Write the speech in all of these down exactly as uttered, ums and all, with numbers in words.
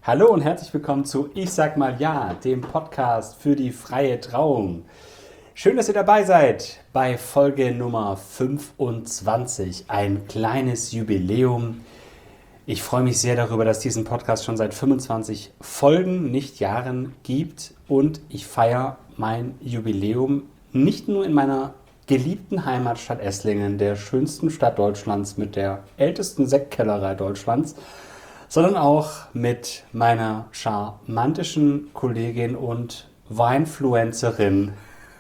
Hallo und herzlich willkommen zu Ich sag mal ja, dem Podcast für die freie Trauung. Schön, dass ihr dabei seid bei Folge Nummer fünfundzwanzig, ein kleines Jubiläum. Ich freue mich sehr darüber, dass es diesen Podcast schon seit fünfundzwanzig Folgen, nicht Jahren gibt und ich feiere mein Jubiläum nicht nur in meiner geliebten Heimatstadt Esslingen, der schönsten Stadt Deutschlands mit der ältesten Sektkellerei Deutschlands, sondern auch mit meiner charmantischen Kollegin und Weinfluencerin,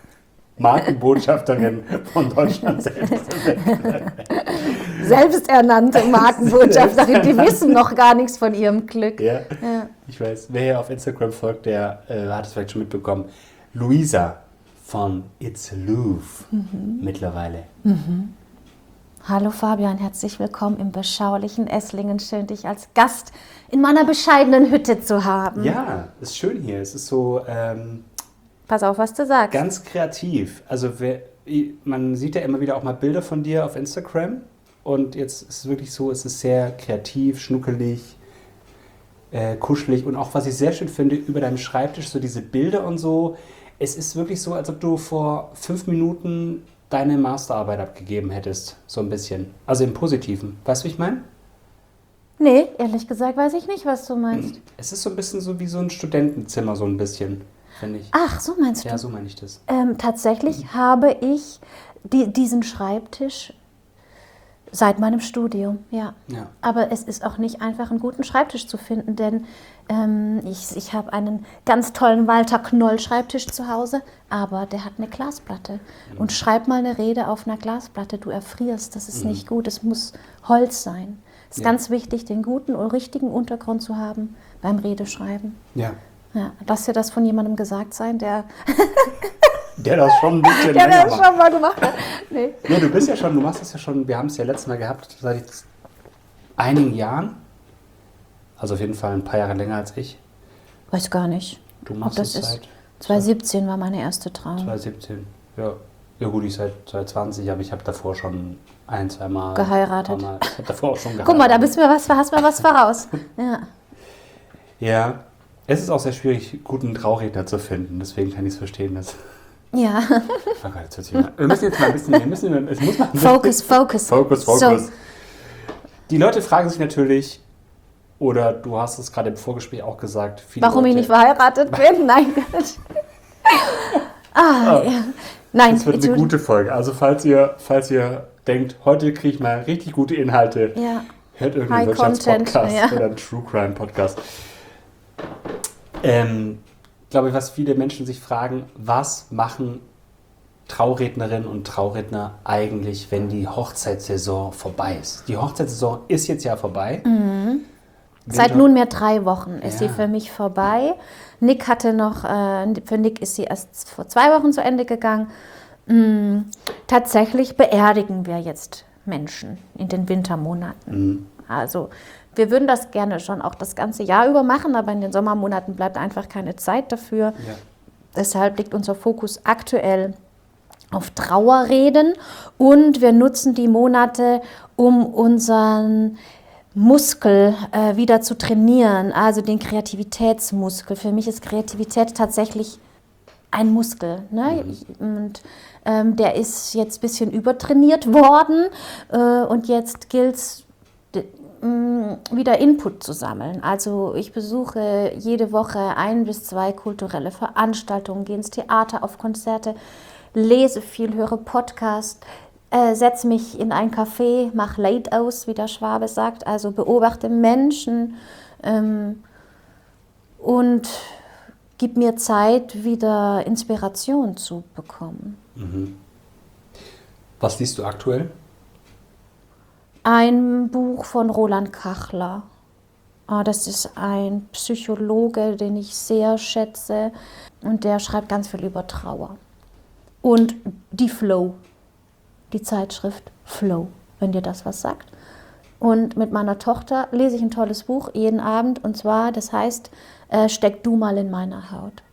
Markenbotschafterin von Deutschlands ältester Sektkellerei. Selbsternannte Markenbotschafterin, die wissen noch gar nichts von ihrem Glück. Ja, Ja. ich weiß. Wer hier auf Instagram folgt, der äh, hat es vielleicht schon mitbekommen. Luisa von It's Louvre mhm. mittlerweile. Mhm. Hallo Fabian, herzlich willkommen im beschaulichen Esslingen. Schön, dich als Gast in meiner bescheidenen Hütte zu haben. Ja, ist schön hier. Es ist so ähm, Pass auf, was du sagst. ganz kreativ. Also wer, man sieht ja immer wieder auch mal Bilder von dir auf Instagram. Und jetzt ist es wirklich so, es ist sehr kreativ, schnuckelig, äh, kuschelig. Und auch, was ich sehr schön finde, über deinem Schreibtisch, so diese Bilder und so. Es ist wirklich so, als ob du vor fünf Minuten deine Masterarbeit abgegeben hättest. So ein bisschen. Also im Positiven. Weißt du, wie ich meine? Nee, ehrlich gesagt weiß ich nicht, was du meinst. Es ist so ein bisschen so wie so ein Studentenzimmer, so ein bisschen, finde ich. Ach, so meinst du? Ja, so meine ich das. Ähm, tatsächlich mhm. habe ich die, diesen Schreibtisch seit meinem Studium, ja. ja. Aber es ist auch nicht einfach, einen guten Schreibtisch zu finden, denn ähm, ich, ich habe einen ganz tollen Walter Knoll Schreibtisch zu Hause, aber der hat eine Glasplatte. Mhm. Und schreib mal eine Rede auf einer Glasplatte, du erfrierst, das ist mhm. nicht gut, es muss Holz sein. Es ist ja. ganz wichtig, den guten und richtigen Untergrund zu haben beim Redeschreiben. Ja. Ja, lass dir das von jemandem gesagt sein, der... Der das schon ein bisschen Der länger das macht. schon mal gemacht hat. Nee. Nee, du bist ja schon, du machst das ja schon, wir haben es ja letztes Mal gehabt, seit einigen Jahren. Also auf jeden Fall ein paar Jahre länger als ich. Weiß gar nicht. Du machst ob das es ist. seit zwanzig siebzehn war meine erste Trauung. zwanzig siebzehn, ja. Ja gut, ich seit zwanzig zwanzig, aber ich habe davor schon ein, zwei Mal geheiratet. Mal, ich habe davor auch schon geheiratet. Guck mal, da bist mir was, hast mir was voraus. Ja. Ja, es ist auch sehr schwierig, guten Trauredner zu finden, deswegen kann ich es verstehen, dass... Ja. Oh Gott, jetzt mal, wir müssen jetzt mal ein bisschen, wir müssen, es muss mal Focus, Focus. Focus, Focus. So. Die Leute fragen sich natürlich, oder du hast es gerade im Vorgespräch auch gesagt, viele warum Leute, ich nicht verheiratet bin? Nein, Gott. Ah, oh, ja. Nein, das wird eine gute Folge. Also falls ihr, falls ihr denkt, heute kriege ich mal richtig gute Inhalte, ja. hört irgendeinen Wirtschaftspodcast ja. oder einen True Crime Podcast. Ähm, glaube ich, was viele Menschen sich fragen, was machen Traurednerinnen und Trauredner eigentlich, wenn die Hochzeitssaison vorbei ist? Die Hochzeitssaison ist jetzt ja vorbei. Mhm. Seit nunmehr drei Wochen ist ja. sie für mich vorbei. Nick hatte noch, äh, für Nick ist sie erst vor zwei Wochen zu Ende gegangen. Mhm. Tatsächlich beerdigen wir jetzt Menschen in den Wintermonaten. Mhm. Also wir würden das gerne schon auch das ganze Jahr über machen, aber in den Sommermonaten bleibt einfach keine Zeit dafür. Ja. Deshalb liegt unser Fokus aktuell auf Trauerreden und wir nutzen die Monate, um unseren Muskel äh, wieder zu trainieren, also den Kreativitätsmuskel. Für mich ist Kreativität tatsächlich ein Muskel, ne? Mhm. Und ähm, der ist jetzt ein bisschen übertrainiert worden äh, und jetzt gilt es, wieder Input zu sammeln. Also ich besuche jede Woche ein bis zwei kulturelle Veranstaltungen, gehe ins Theater, auf Konzerte, lese viel, höre Podcast, äh, setze mich in ein Café, mache Late aus, wie der Schwabe sagt, also beobachte Menschen ähm, und gib mir Zeit, wieder Inspiration zu bekommen. Mhm. Was liest du aktuell? Ein Buch von Roland Kachler. Das ist ein Psychologe, den ich sehr schätze. Und der schreibt ganz viel über Trauer. Und die Flow, die Zeitschrift Flow, wenn dir das was sagt. Und mit meiner Tochter lese ich ein tolles Buch jeden Abend. Und zwar, das heißt, äh, Steck du mal in meiner Haut.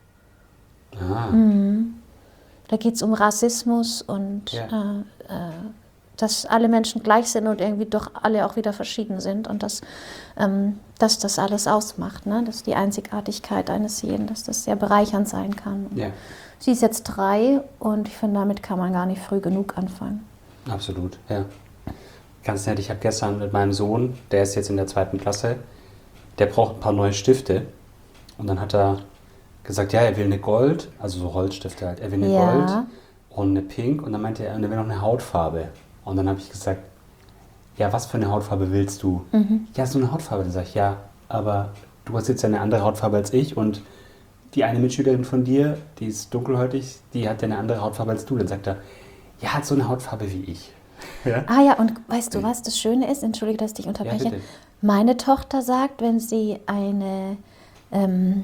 Ah. Mhm. Da geht es um Rassismus und ja. äh, äh, dass alle Menschen gleich sind und irgendwie doch alle auch wieder verschieden sind und dass, ähm, dass das alles ausmacht, ne? Dass die Einzigartigkeit eines jeden, dass das sehr bereichernd sein kann. Ja. Sie ist jetzt drei und ich finde, damit kann man gar nicht früh genug anfangen. Absolut, ja. Ganz nett, ich habe gestern mit meinem Sohn, der ist jetzt in der zweiten Klasse, der braucht ein paar neue Stifte. Und dann hat er gesagt, ja, er will eine Gold, also so Holzstifte halt, er will eine Ja. Gold und eine Pink und dann meinte er, und er will noch eine Hautfarbe. Und dann habe ich gesagt, ja, was für eine Hautfarbe willst du? Mhm. Ja, so eine Hautfarbe. Dann sage ich, ja, aber du hast jetzt ja eine andere Hautfarbe als ich und die eine Mitschülerin von dir, die ist dunkelhäutig, die hat ja eine andere Hautfarbe als du. Dann sagt er, ja, hat so eine Hautfarbe wie ich. Ja? Ah ja, und weißt du, was das Schöne ist? Entschuldige, dass ich dich unterbreche. Ja, bitte. Meine Tochter sagt, wenn sie eine, ähm,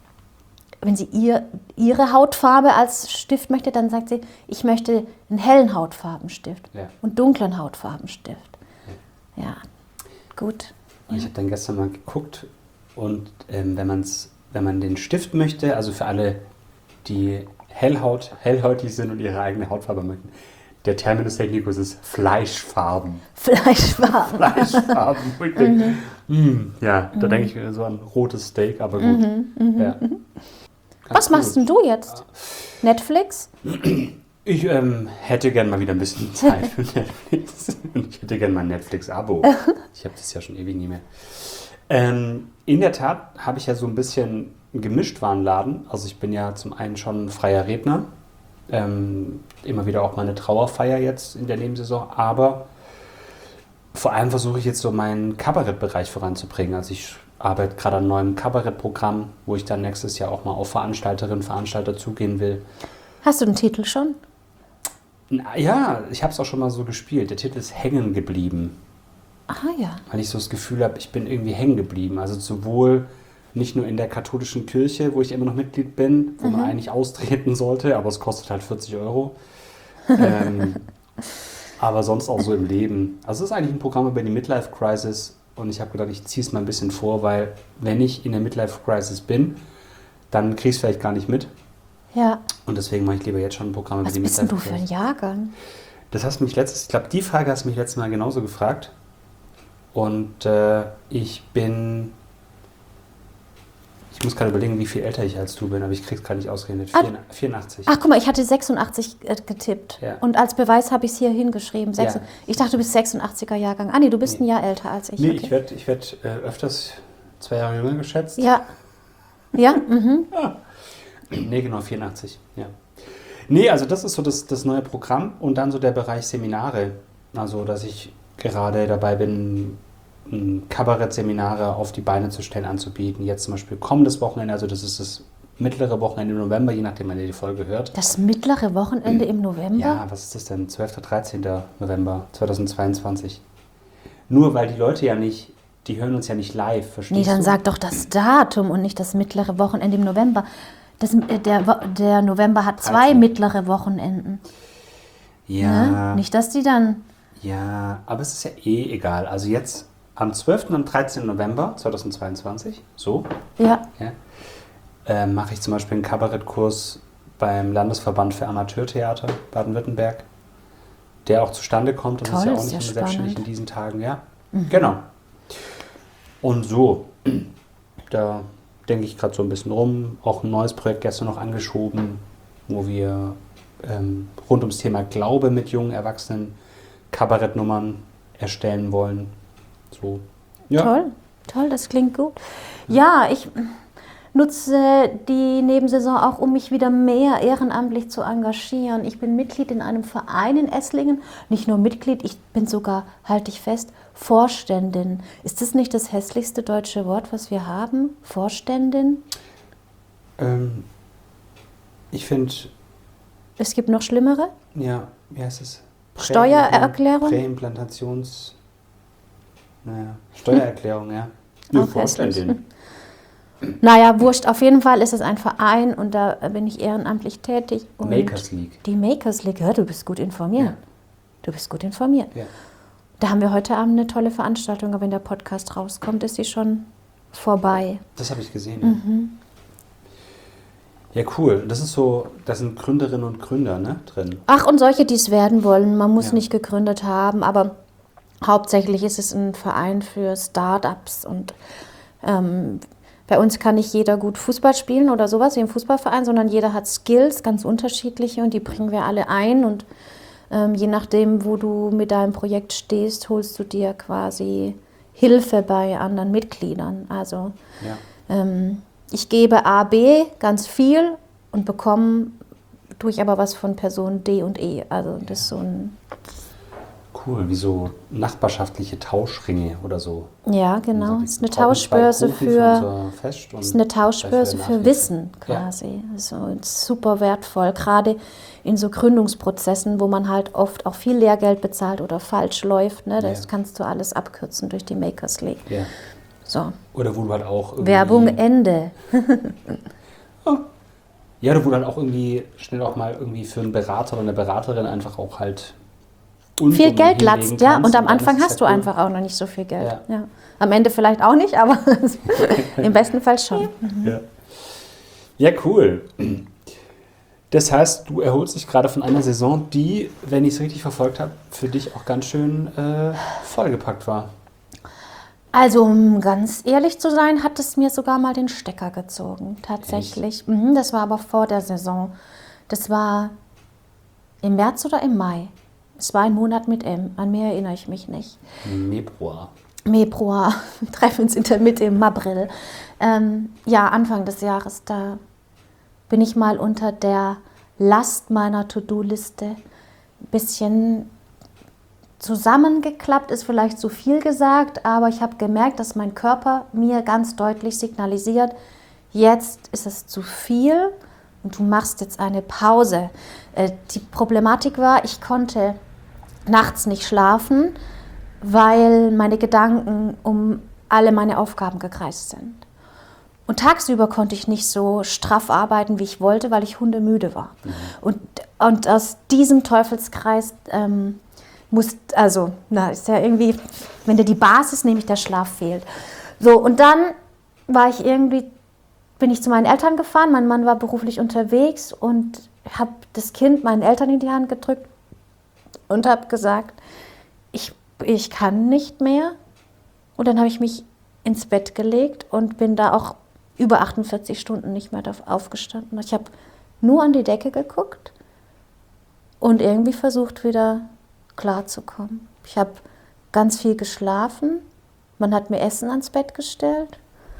wenn sie ihr, ihre Hautfarbe als Stift möchte, dann sagt sie, ich möchte einen hellen Hautfarbenstift Ja. und dunklen Hautfarbenstift. Ja, gut. Und ich habe dann gestern mal geguckt und ähm, wenn, man's, wenn man den Stift möchte, also für alle, die Hellhaut, hellhäutig sind und ihre eigene Hautfarbe möchten, der Terminus technicus ist Fleischfarben. Fleischfarben. Fleischfarben. Wo ich denke, mm, ja, da denke ich mir so an rotes Steak, aber gut. Ja. Was machst denn du jetzt? Netflix? Ich ähm, hätte gern mal wieder ein bisschen Zeit für Netflix. Ich hätte gern mal ein Netflix-Abo. Ich habe das ja schon ewig nie mehr. Ähm, in der Tat habe ich ja so ein bisschen einen Gemischtwarenladen. Also ich bin ja zum einen schon freier Redner. Ähm, immer wieder auch mal eine Trauerfeier jetzt in der Nebensaison. Aber vor allem versuche ich jetzt so meinen Kabarettbereich voranzubringen. Also ich arbeite gerade an einem neuen Kabarettprogramm, wo ich dann nächstes Jahr auch mal auf Veranstalterinnen und Veranstalter zugehen will. Hast du den Titel schon? Na ja, ich habe es auch schon mal so gespielt. Der Titel ist Hängen geblieben. Ah ja. Weil ich so das Gefühl habe, ich bin irgendwie hängen geblieben. Also sowohl nicht nur in der katholischen Kirche, wo ich immer noch Mitglied bin, wo mhm. man eigentlich austreten sollte, aber es kostet halt vierzig Euro. ähm, aber sonst auch so im Leben. Also es ist eigentlich ein Programm über die Midlife-Crisis und ich habe gedacht, ich ziehe es mal ein bisschen vor, weil wenn ich in der Midlife-Crisis bin, dann kriege ich es vielleicht gar nicht mit. Ja. Und deswegen mache ich lieber jetzt schon ein Programm über Was die bist denn du Midlife-Crisis. für ein Jahrgang? Das hast du mich letztes, ich glaube, die Frage hast du mich letztes Mal genauso gefragt. Und äh, ich bin, ich muss gerade überlegen, wie viel älter ich als du bin, aber ich krieg's gerade nicht ausgerechnet. Ah, vierundachtzig. Ach, guck mal, ich hatte sechsundachtzig äh, getippt. Ja. Und als Beweis habe ich es hier hingeschrieben. Ja. Ich dachte, du bist sechsundachtziger Jahrgang. Ah nee, du bist Nee. ein Jahr älter als ich. Nee, Okay. ich werde ich werd, äh, öfters zwei Jahre jünger geschätzt. Ja. Ja, mhm. Nee, genau, vierundachtzig. Ja. Nee, also das ist so das, das neue Programm und dann so der Bereich Seminare. Also, dass ich gerade dabei bin, Kabarettseminare auf die Beine zu stellen, anzubieten. Jetzt zum Beispiel kommendes Wochenende, also das ist das mittlere Wochenende im November, je nachdem, wann ihr die Folge hört. Das mittlere Wochenende im November? Ja, was ist das denn? zwölfter, dreizehnter November zweitausendzweiundzwanzig. Nur weil die Leute ja nicht, die hören uns ja nicht live, verstehst Nee, dann du? sag doch das Datum und nicht das mittlere Wochenende im November. Das, äh, der, Wo- der November hat zwei dreizehn. mittlere Wochenenden. Ja, Ne? Nicht, dass die dann... ja, aber es ist ja eh egal. Also jetzt am zwölften und dreizehnten November zweitausendzweiundzwanzig, so, Ja, ja, äh, mache ich zum Beispiel einen Kabarettkurs beim Landesverband für Amateurtheater Baden-Württemberg, der auch zustande kommt. Das Toll, ist ja auch ist nicht ja immer selbstständig spannend. in diesen Tagen, ja. Genau. Und so, da denke ich gerade so ein bisschen rum. Auch ein neues Projekt gestern noch angeschoben, wo wir ähm, rund ums Thema Glaube mit jungen Erwachsenen Kabarettnummern erstellen wollen. So. Ja. toll. Toll, das klingt gut. Ja, ich nutze die Nebensaison auch, um mich wieder mehr ehrenamtlich zu engagieren. Ich bin Mitglied in einem Verein in Esslingen. Nicht nur Mitglied, ich bin sogar, halte ich fest, Vorständin. Ist das nicht das hässlichste deutsche Wort, was wir haben? Vorständin? Ähm, ich finde, Es gibt noch schlimmere? ja, wie heißt es? Steuererklärung? Präimplantations... Naja, Steuererklärung, ja. Nö, Auch Vorständin. Naja, wurscht. Auf jeden Fall ist es ein Verein und da bin ich ehrenamtlich tätig. Und Makers League. Die Makers League, ja, du bist gut informiert. Ja. Du bist gut informiert. Ja. Da haben wir heute Abend eine tolle Veranstaltung, aber wenn der Podcast rauskommt, ist sie schon vorbei. Das habe ich gesehen. Mhm. Ja, cool. Das ist so, da sind Gründerinnen und Gründer, ne, drin. Ach, und solche, die es werden wollen. Man muss Ja. nicht gegründet haben, aber hauptsächlich ist es ein Verein für Start-ups. Und ähm, bei uns kann nicht jeder gut Fußball spielen oder sowas wie im Fußballverein, sondern jeder hat Skills, ganz unterschiedliche, und die bringen wir alle ein. Und ähm, je nachdem, wo du mit deinem Projekt stehst, holst du dir quasi Hilfe bei anderen Mitgliedern. Also Ja. ähm, ich gebe A, B ganz viel und bekomme, tue ich aber was von Person D und E. Also das ist so ein... Cool, wie so nachbarschaftliche Tauschringe oder so. Ja, genau. Es ist eine Wir brauchen zwei Tauschbörse Profis für, unser Fest und es ist eine Tauschbörse gleich für wieder Wissen Ja. quasi. Also super wertvoll, gerade in so Gründungsprozessen, wo man halt oft auch viel Lehrgeld bezahlt oder falsch läuft. Ne? Das Ja. kannst du alles abkürzen durch die Makers League. Ja. So, Oder wo du halt auch irgendwie... Werbung Ende. Ja, oder wo du halt auch irgendwie schnell auch mal irgendwie für einen Berater oder eine Beraterin einfach auch halt... Viel Unsummen Geld hinlegen latzt, ja. kannst Und am dann Anfang ist es hast du halt cool. einfach auch noch nicht so viel Geld. Ja. Ja. Am Ende vielleicht auch nicht, aber im besten Fall schon. Ja. Ja, cool. Das heißt, du erholst dich gerade von einer Saison, die, wenn ich es richtig verfolgt habe, für dich auch ganz schön äh, vollgepackt war. Also, um ganz ehrlich zu sein, hat es mir sogar mal den Stecker gezogen, tatsächlich. Mhm, das war aber vor der Saison. Das war im März oder im Mai. Es war ein Monat mit M, an mehr erinnere ich mich nicht. Februar. Februar, treffen uns in der Mitte im April. Ähm, ja, Anfang des Jahres, da bin ich mal unter der Last meiner To-Do-Liste ein bisschen zusammengeklappt, ist vielleicht zu viel gesagt, aber ich habe gemerkt, dass mein Körper mir ganz deutlich signalisiert, jetzt ist es zu viel und du machst jetzt eine Pause. Äh, die Problematik war, ich konnte nachts nicht schlafen, weil meine Gedanken um alle meine Aufgaben gekreist sind. Und tagsüber konnte ich nicht so straff arbeiten, wie ich wollte, weil ich hundemüde war. Mhm. Und, und aus diesem Teufelskreis ähm, muss, also, na, ist ja irgendwie, wenn dir die Basis, nämlich der Schlaf fehlt. So, und dann war ich irgendwie, bin ich zu meinen Eltern gefahren, mein Mann war beruflich unterwegs und habe das Kind meinen Eltern in die Hand gedrückt und habe gesagt, ich, ich kann nicht mehr. Und dann habe ich mich ins Bett gelegt und bin da auch über achtundvierzig Stunden nicht mehr aufgestanden. Ich habe nur an die Decke geguckt und irgendwie versucht, wieder klarzukommen. Ich habe ganz viel geschlafen. Man hat mir Essen ans Bett gestellt.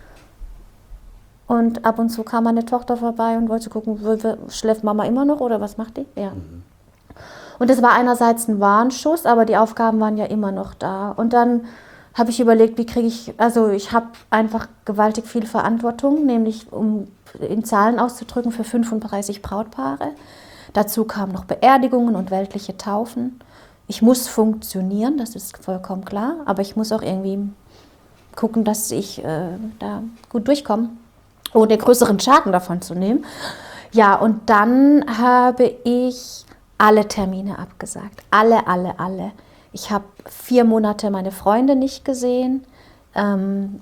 Und ab und zu kam meine Tochter vorbei und wollte gucken, schläft Mama immer noch oder was macht die? Ja. Mhm. Und das war einerseits ein Warnschuss, aber die Aufgaben waren ja immer noch da. Und dann habe ich überlegt, wie kriege ich, also ich habe einfach gewaltig viel Verantwortung, nämlich um in Zahlen auszudrücken für fünfunddreißig Brautpaare. Dazu kamen noch Beerdigungen und weltliche Taufen. Ich muss funktionieren, das ist vollkommen klar, aber ich muss auch irgendwie gucken, dass ich äh, da gut durchkomme, ohne größeren Schaden davon zu nehmen. Ja, und dann habe ich alle Termine abgesagt, alle, alle, alle. Ich habe vier Monate meine Freunde nicht gesehen. Ähm,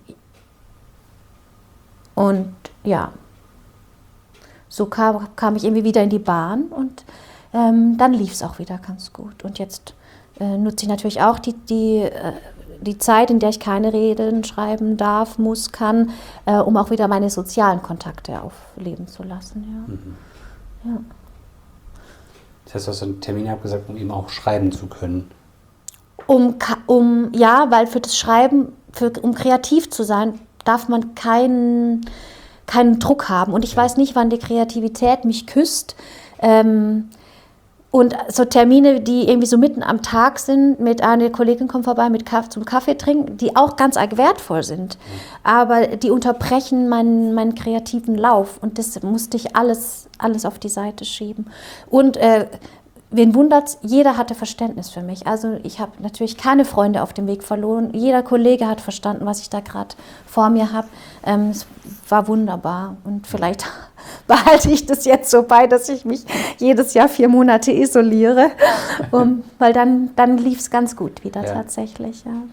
und ja, so kam, kam ich irgendwie wieder in die Bahn und ähm, dann lief es auch wieder ganz gut. Und jetzt äh, nutze ich natürlich auch die, die, äh, die Zeit, in der ich keine Reden schreiben darf, muss, kann, äh, um auch wieder meine sozialen Kontakte aufleben zu lassen. Ja. Mhm. Ja. Das heißt, du hast einen Termin abgesagt, um eben auch schreiben zu können. Um, um, ja, weil für das Schreiben, für, um kreativ zu sein, darf man keinen, keinen Druck haben. Und ich weiß nicht, wann die Kreativität mich küsst. Ähm, und so Termine, die irgendwie so mitten am Tag sind, mit einer Kollegin kommt vorbei mit Kaffee, zum Kaffee trinken, die auch ganz arg wertvoll sind. Aber die unterbrechen meinen, meinen kreativen Lauf. Und das musste ich alles, alles auf die Seite schieben. Und äh, wen wundert's, jeder hatte Verständnis für mich. Also ich habe natürlich keine Freunde auf dem Weg verloren. Jeder Kollege hat verstanden, was ich da gerade vor mir habe. Ähm, es war wunderbar. Und vielleicht behalte ich das jetzt so bei, dass ich mich jedes Jahr vier Monate isoliere. Um, weil dann, dann lief es ganz gut wieder ja. tatsächlich. Ja.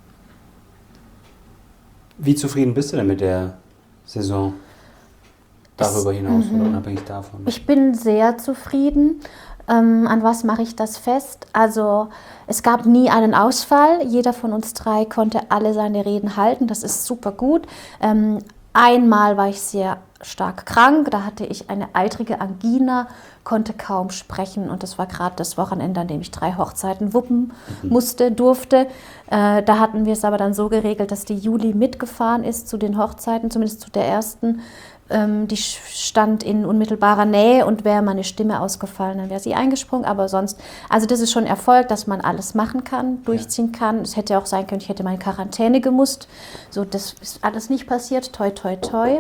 Wie zufrieden bist du denn mit der Saison? darüber es, hinaus mhm. oder unabhängig davon? Ich bin sehr zufrieden. Ähm, an was mache ich das fest? Also es gab nie einen Ausfall. Jeder von uns drei konnte alle seine Reden halten. Das ist super gut. Ähm, einmal war ich sehr stark krank. Da hatte ich eine eitrige Angina, konnte kaum sprechen. Und das war gerade das Wochenende, an dem ich drei Hochzeiten wuppen mhm. musste, durfte. Äh, da hatten wir es aber dann so geregelt, dass die Juli mitgefahren ist zu den Hochzeiten, zumindest zu der ersten. Die stand in unmittelbarer Nähe und wäre meine Stimme ausgefallen, dann wäre sie eingesprungen. Aber sonst, also das ist schon Erfolg, dass man alles machen kann, durchziehen ja. kann. Es hätte auch sein können, ich hätte mal in Quarantäne gemusst. So, das ist alles nicht passiert. Toi, toi, toi.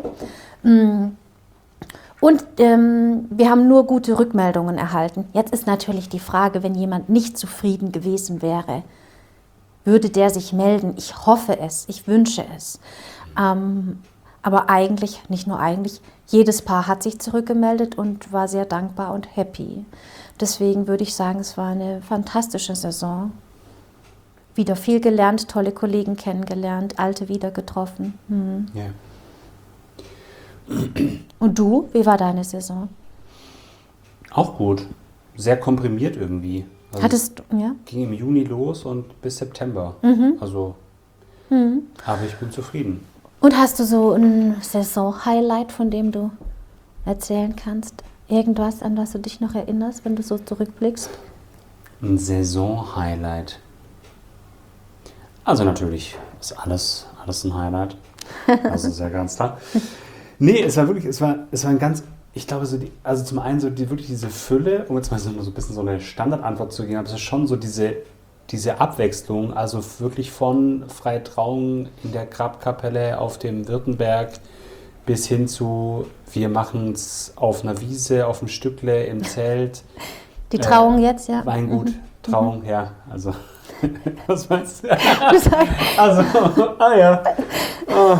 Und ähm, wir haben nur gute Rückmeldungen erhalten. Jetzt ist natürlich die Frage, wenn jemand nicht zufrieden gewesen wäre, würde der sich melden? Ich hoffe es, ich wünsche es. Ähm, Aber eigentlich, nicht nur eigentlich, jedes Paar hat sich zurückgemeldet und war sehr dankbar und happy. Deswegen würde ich sagen, es war eine fantastische Saison. Wieder viel gelernt, tolle Kollegen kennengelernt, alte wieder getroffen. Hm. Ja. Und du, wie war deine Saison? Auch gut. Sehr komprimiert irgendwie. Also Hattest du, ja? Ging im Juni los und bis September. Mhm. Also, mhm. aber ich bin zufrieden. Und hast du so ein Saison-Highlight, von dem du erzählen kannst? Irgendwas, an was du dich noch erinnerst, wenn du so zurückblickst? Ein Saison-Highlight. Also natürlich ist alles, alles ein Highlight. Das ist ja ganz klar. Nee, es war wirklich, es war, es war ein ganz, ich glaube, so die, also zum einen so die, wirklich diese Fülle, um jetzt mal so, so ein bisschen so eine Standardantwort zu geben, aber es ist schon so diese Diese Abwechslung, also wirklich von Freie Trauung in der Grabkapelle auf dem Württemberg bis hin zu, wir machen es auf einer Wiese, auf einem Stückle, im Zelt. Die Trauung äh, jetzt, ja. Weingut, mhm. Trauung, mhm. ja, also, was meinst du? Also, ah ja. Oh.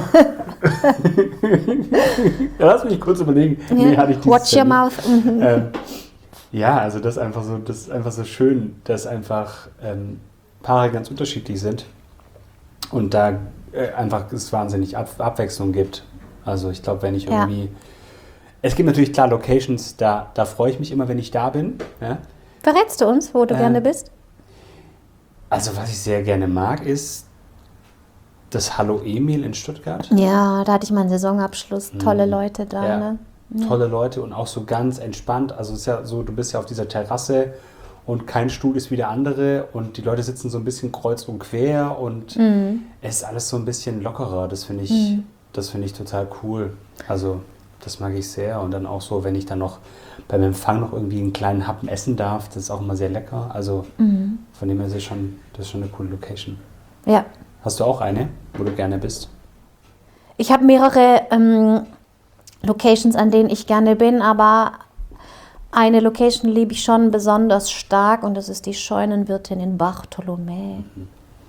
Ja, lass mich kurz überlegen. Ja. Nee, hatte ich dieses Watch your mouth. Mhm. Ähm, Ja, also das ist einfach so, das ist einfach so schön, dass einfach ähm, Paare ganz unterschiedlich sind und da äh, einfach es wahnsinnig Ab- Abwechslung gibt. Also ich glaube, wenn ich irgendwie... Ja. Es gibt natürlich klar Locations, da, da freue ich mich immer, wenn ich da bin. Ja? Verrätst du uns, wo du äh, gerne bist? Also was ich sehr gerne mag, ist das Hallo Emil in Stuttgart. Ja, da hatte ich meinen Saisonabschluss. Tolle mhm. Leute da, ja. ne? Tolle Leute und auch so ganz entspannt. Also es ist ja so, du bist ja auf dieser Terrasse und kein Stuhl ist wie der andere und die Leute sitzen so ein bisschen kreuz und quer und mhm. es ist alles so ein bisschen lockerer. Das finde ich, mhm. das finde ich total cool. Also das mag ich sehr. Und dann auch so, wenn ich dann noch beim Empfang noch irgendwie einen kleinen Happen essen darf, das ist auch immer sehr lecker. Also mhm. von dem her ist es schon, das ist schon eine coole Location. Ja. Hast du auch eine, wo du gerne bist? Ich habe mehrere ähm, Locations, an denen ich gerne bin, aber eine Location liebe ich schon besonders stark und das ist die Scheunenwirtin in Bartholomä. Mhm.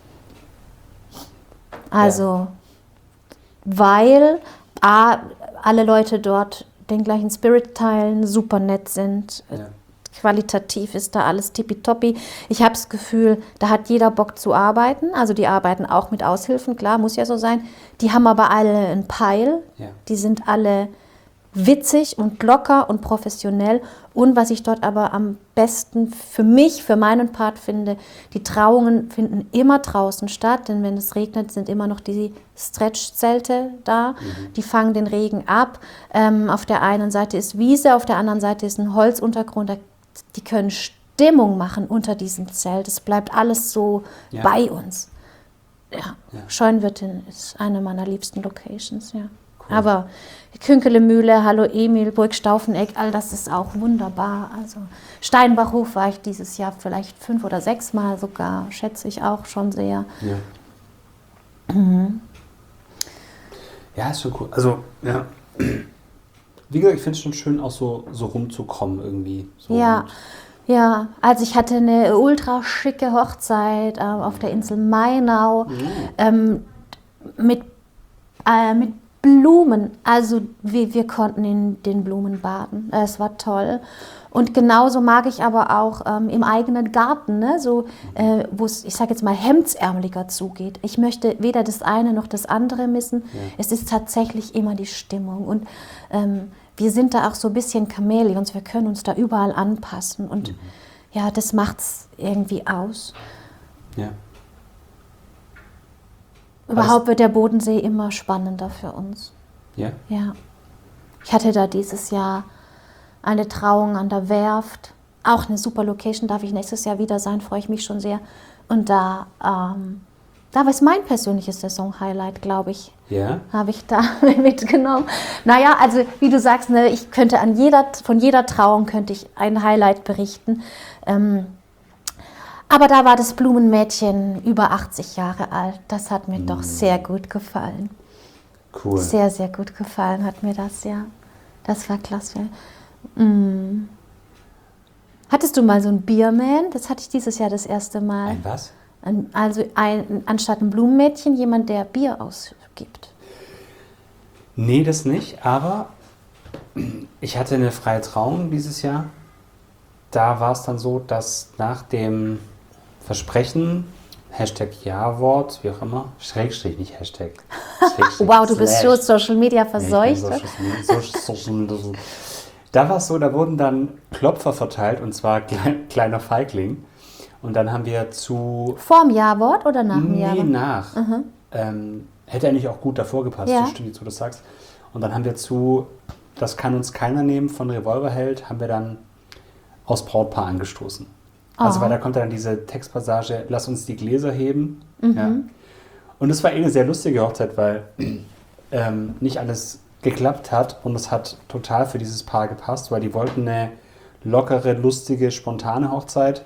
Also, ja. weil A, alle Leute dort den gleichen Spirit teilen, super nett sind, ja. Qualitativ ist da alles tippitoppi. Ich habe das Gefühl, da hat jeder Bock zu arbeiten. Also die arbeiten auch mit Aushilfen, klar, muss ja so sein. Die haben aber alle einen Peil. Ja. Die sind alle witzig und locker und professionell. Und was ich dort aber am besten für mich, für meinen Part finde, die Trauungen finden immer draußen statt. Denn wenn es regnet, sind immer noch die Stretch-Zelte da. Mhm. Die fangen den Regen ab. Ähm, auf der einen Seite ist Wiese, auf der anderen Seite ist ein Holzuntergrund. Da Die können Stimmung machen unter diesem Zelt. Es bleibt alles so ja. bei uns. Ja. ja. Scheunenwirtin ist eine meiner liebsten Locations, ja. Cool. Aber Künkelemühle, Hallo Emil, Burg Staufeneck, all das ist auch wunderbar. Also Steinbachhof war ich dieses Jahr vielleicht fünf oder sechs Mal sogar, schätze ich auch schon sehr. Ja, mhm. ja ist schon cool. Also, ja. Wie gesagt, ich finde es schon schön, auch so, so rumzukommen irgendwie. So ja, ja, also ich hatte eine ultra schicke Hochzeit äh, auf der Insel Mainau mhm. ähm, mit, äh, mit Blumen. Also wir, wir konnten in den Blumen baden. Es war toll. Und genauso mag ich aber auch ähm, im eigenen Garten, ne? So, äh, wo es, ich sage jetzt mal, hemdsärmeliger zugeht. Ich möchte weder das eine noch das andere missen. Ja. Es ist tatsächlich immer die Stimmung. Und ähm, wir sind da auch so ein bisschen Chamäleons, wir können uns da überall anpassen und mhm. ja, das macht's irgendwie aus. Ja. Überhaupt wird der Bodensee immer spannender für uns. Ja? Ja. Ich hatte da dieses Jahr eine Trauung an der Werft. Auch eine super Location, darf ich nächstes Jahr wieder sein, freue ich mich schon sehr. Und da, ähm, da war es mein persönliches Saison-Highlight, glaube ich. Ja? Habe ich da mitgenommen. Naja, also wie du sagst, ne, ich könnte an jeder, von jeder Trauung könnte ich ein Highlight berichten. Ähm, aber da war das Blumenmädchen über achtzig Jahre alt. Das hat mir mm. doch sehr gut gefallen. Cool. Sehr, sehr gut gefallen hat mir das, ja. Das war klasse. Mm. Hattest du mal so ein Bierman? Das hatte ich dieses Jahr das erste Mal. Ein was? Ein, also ein, anstatt ein Blumenmädchen jemand, der Bier ausgibt. Nee, das nicht. Aber ich hatte eine freie Trauung dieses Jahr. Da war es dann so, dass nach dem Versprechen, Hashtag Ja-Wort, wie auch immer, Schrägstrich, nicht Hashtag. Schrägstrich, wow, du bist slash. so Social Media verseucht. Ja, Social, Social, Social, da war es so, da wurden dann Klopfer verteilt, und zwar klein, kleiner Feigling. Und dann haben wir zu... Vorm Ja-Wort oder nach dem Nee, Ja-Wort? nach. Mhm. Ähm, hätte eigentlich auch gut davor gepasst, Ja. das stimmt, jetzt wo du das sagst. Und dann haben wir zu Das kann uns keiner nehmen von Revolverheld, haben wir dann aus Brautpaar angestoßen. Also, Oh. weil da kommt dann diese Textpassage, lass uns die Gläser heben. Mhm. Ja. Und es war eh eine sehr lustige Hochzeit, weil ähm, nicht alles geklappt hat und es hat total für dieses Paar gepasst, weil die wollten eine lockere, lustige, spontane Hochzeit.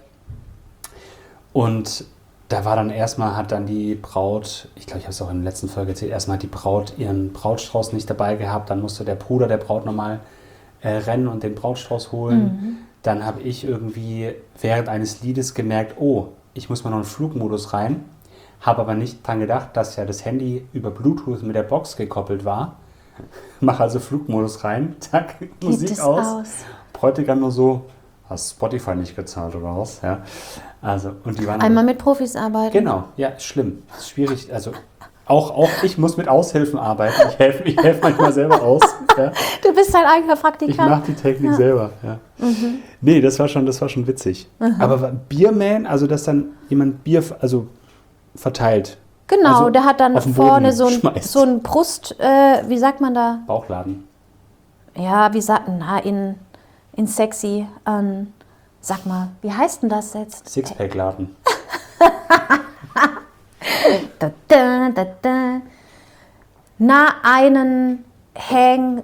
Und da war dann erstmal, hat dann die Braut, ich glaube, ich habe es auch in der letzten Folge erzählt, erstmal hat die Braut ihren Brautstrauß nicht dabei gehabt, dann musste der Bruder der Braut nochmal äh, rennen und den Brautstrauß holen. Mhm. Dann habe ich irgendwie während eines Liedes gemerkt, oh, ich muss mal noch in den Flugmodus rein, habe aber nicht dran gedacht, dass ja das Handy über Bluetooth mit der Box gekoppelt war. Mache also Flugmodus rein, zack, Musik es aus. aus. Bräutigam nur so, hast Spotify nicht gezahlt oder was? Ja. Also, und die waren Einmal mit Profis arbeiten. Genau, ja, ist schlimm. Ist schwierig. Also auch, auch ich muss mit Aushilfen arbeiten. Ich helfe ich helf manchmal selber aus. Ja. Du bist dein eigener Ich Praktikant. mache die Technik Ja. selber. Ja. Mhm. Nee, das war schon, das war schon witzig. Mhm. Aber Bierman, also dass dann jemand Bier also verteilt. Genau, Also der hat dann auf den Boden vorne so ein, schmeißt. so ein Brust, äh, wie sagt man da? Bauchladen. Ja, wie sagt man, na, in, in sexy, ähm, sag mal, wie heißt denn das jetzt? Sixpack-Laden. Da, da, da, da. Na, einen Hang...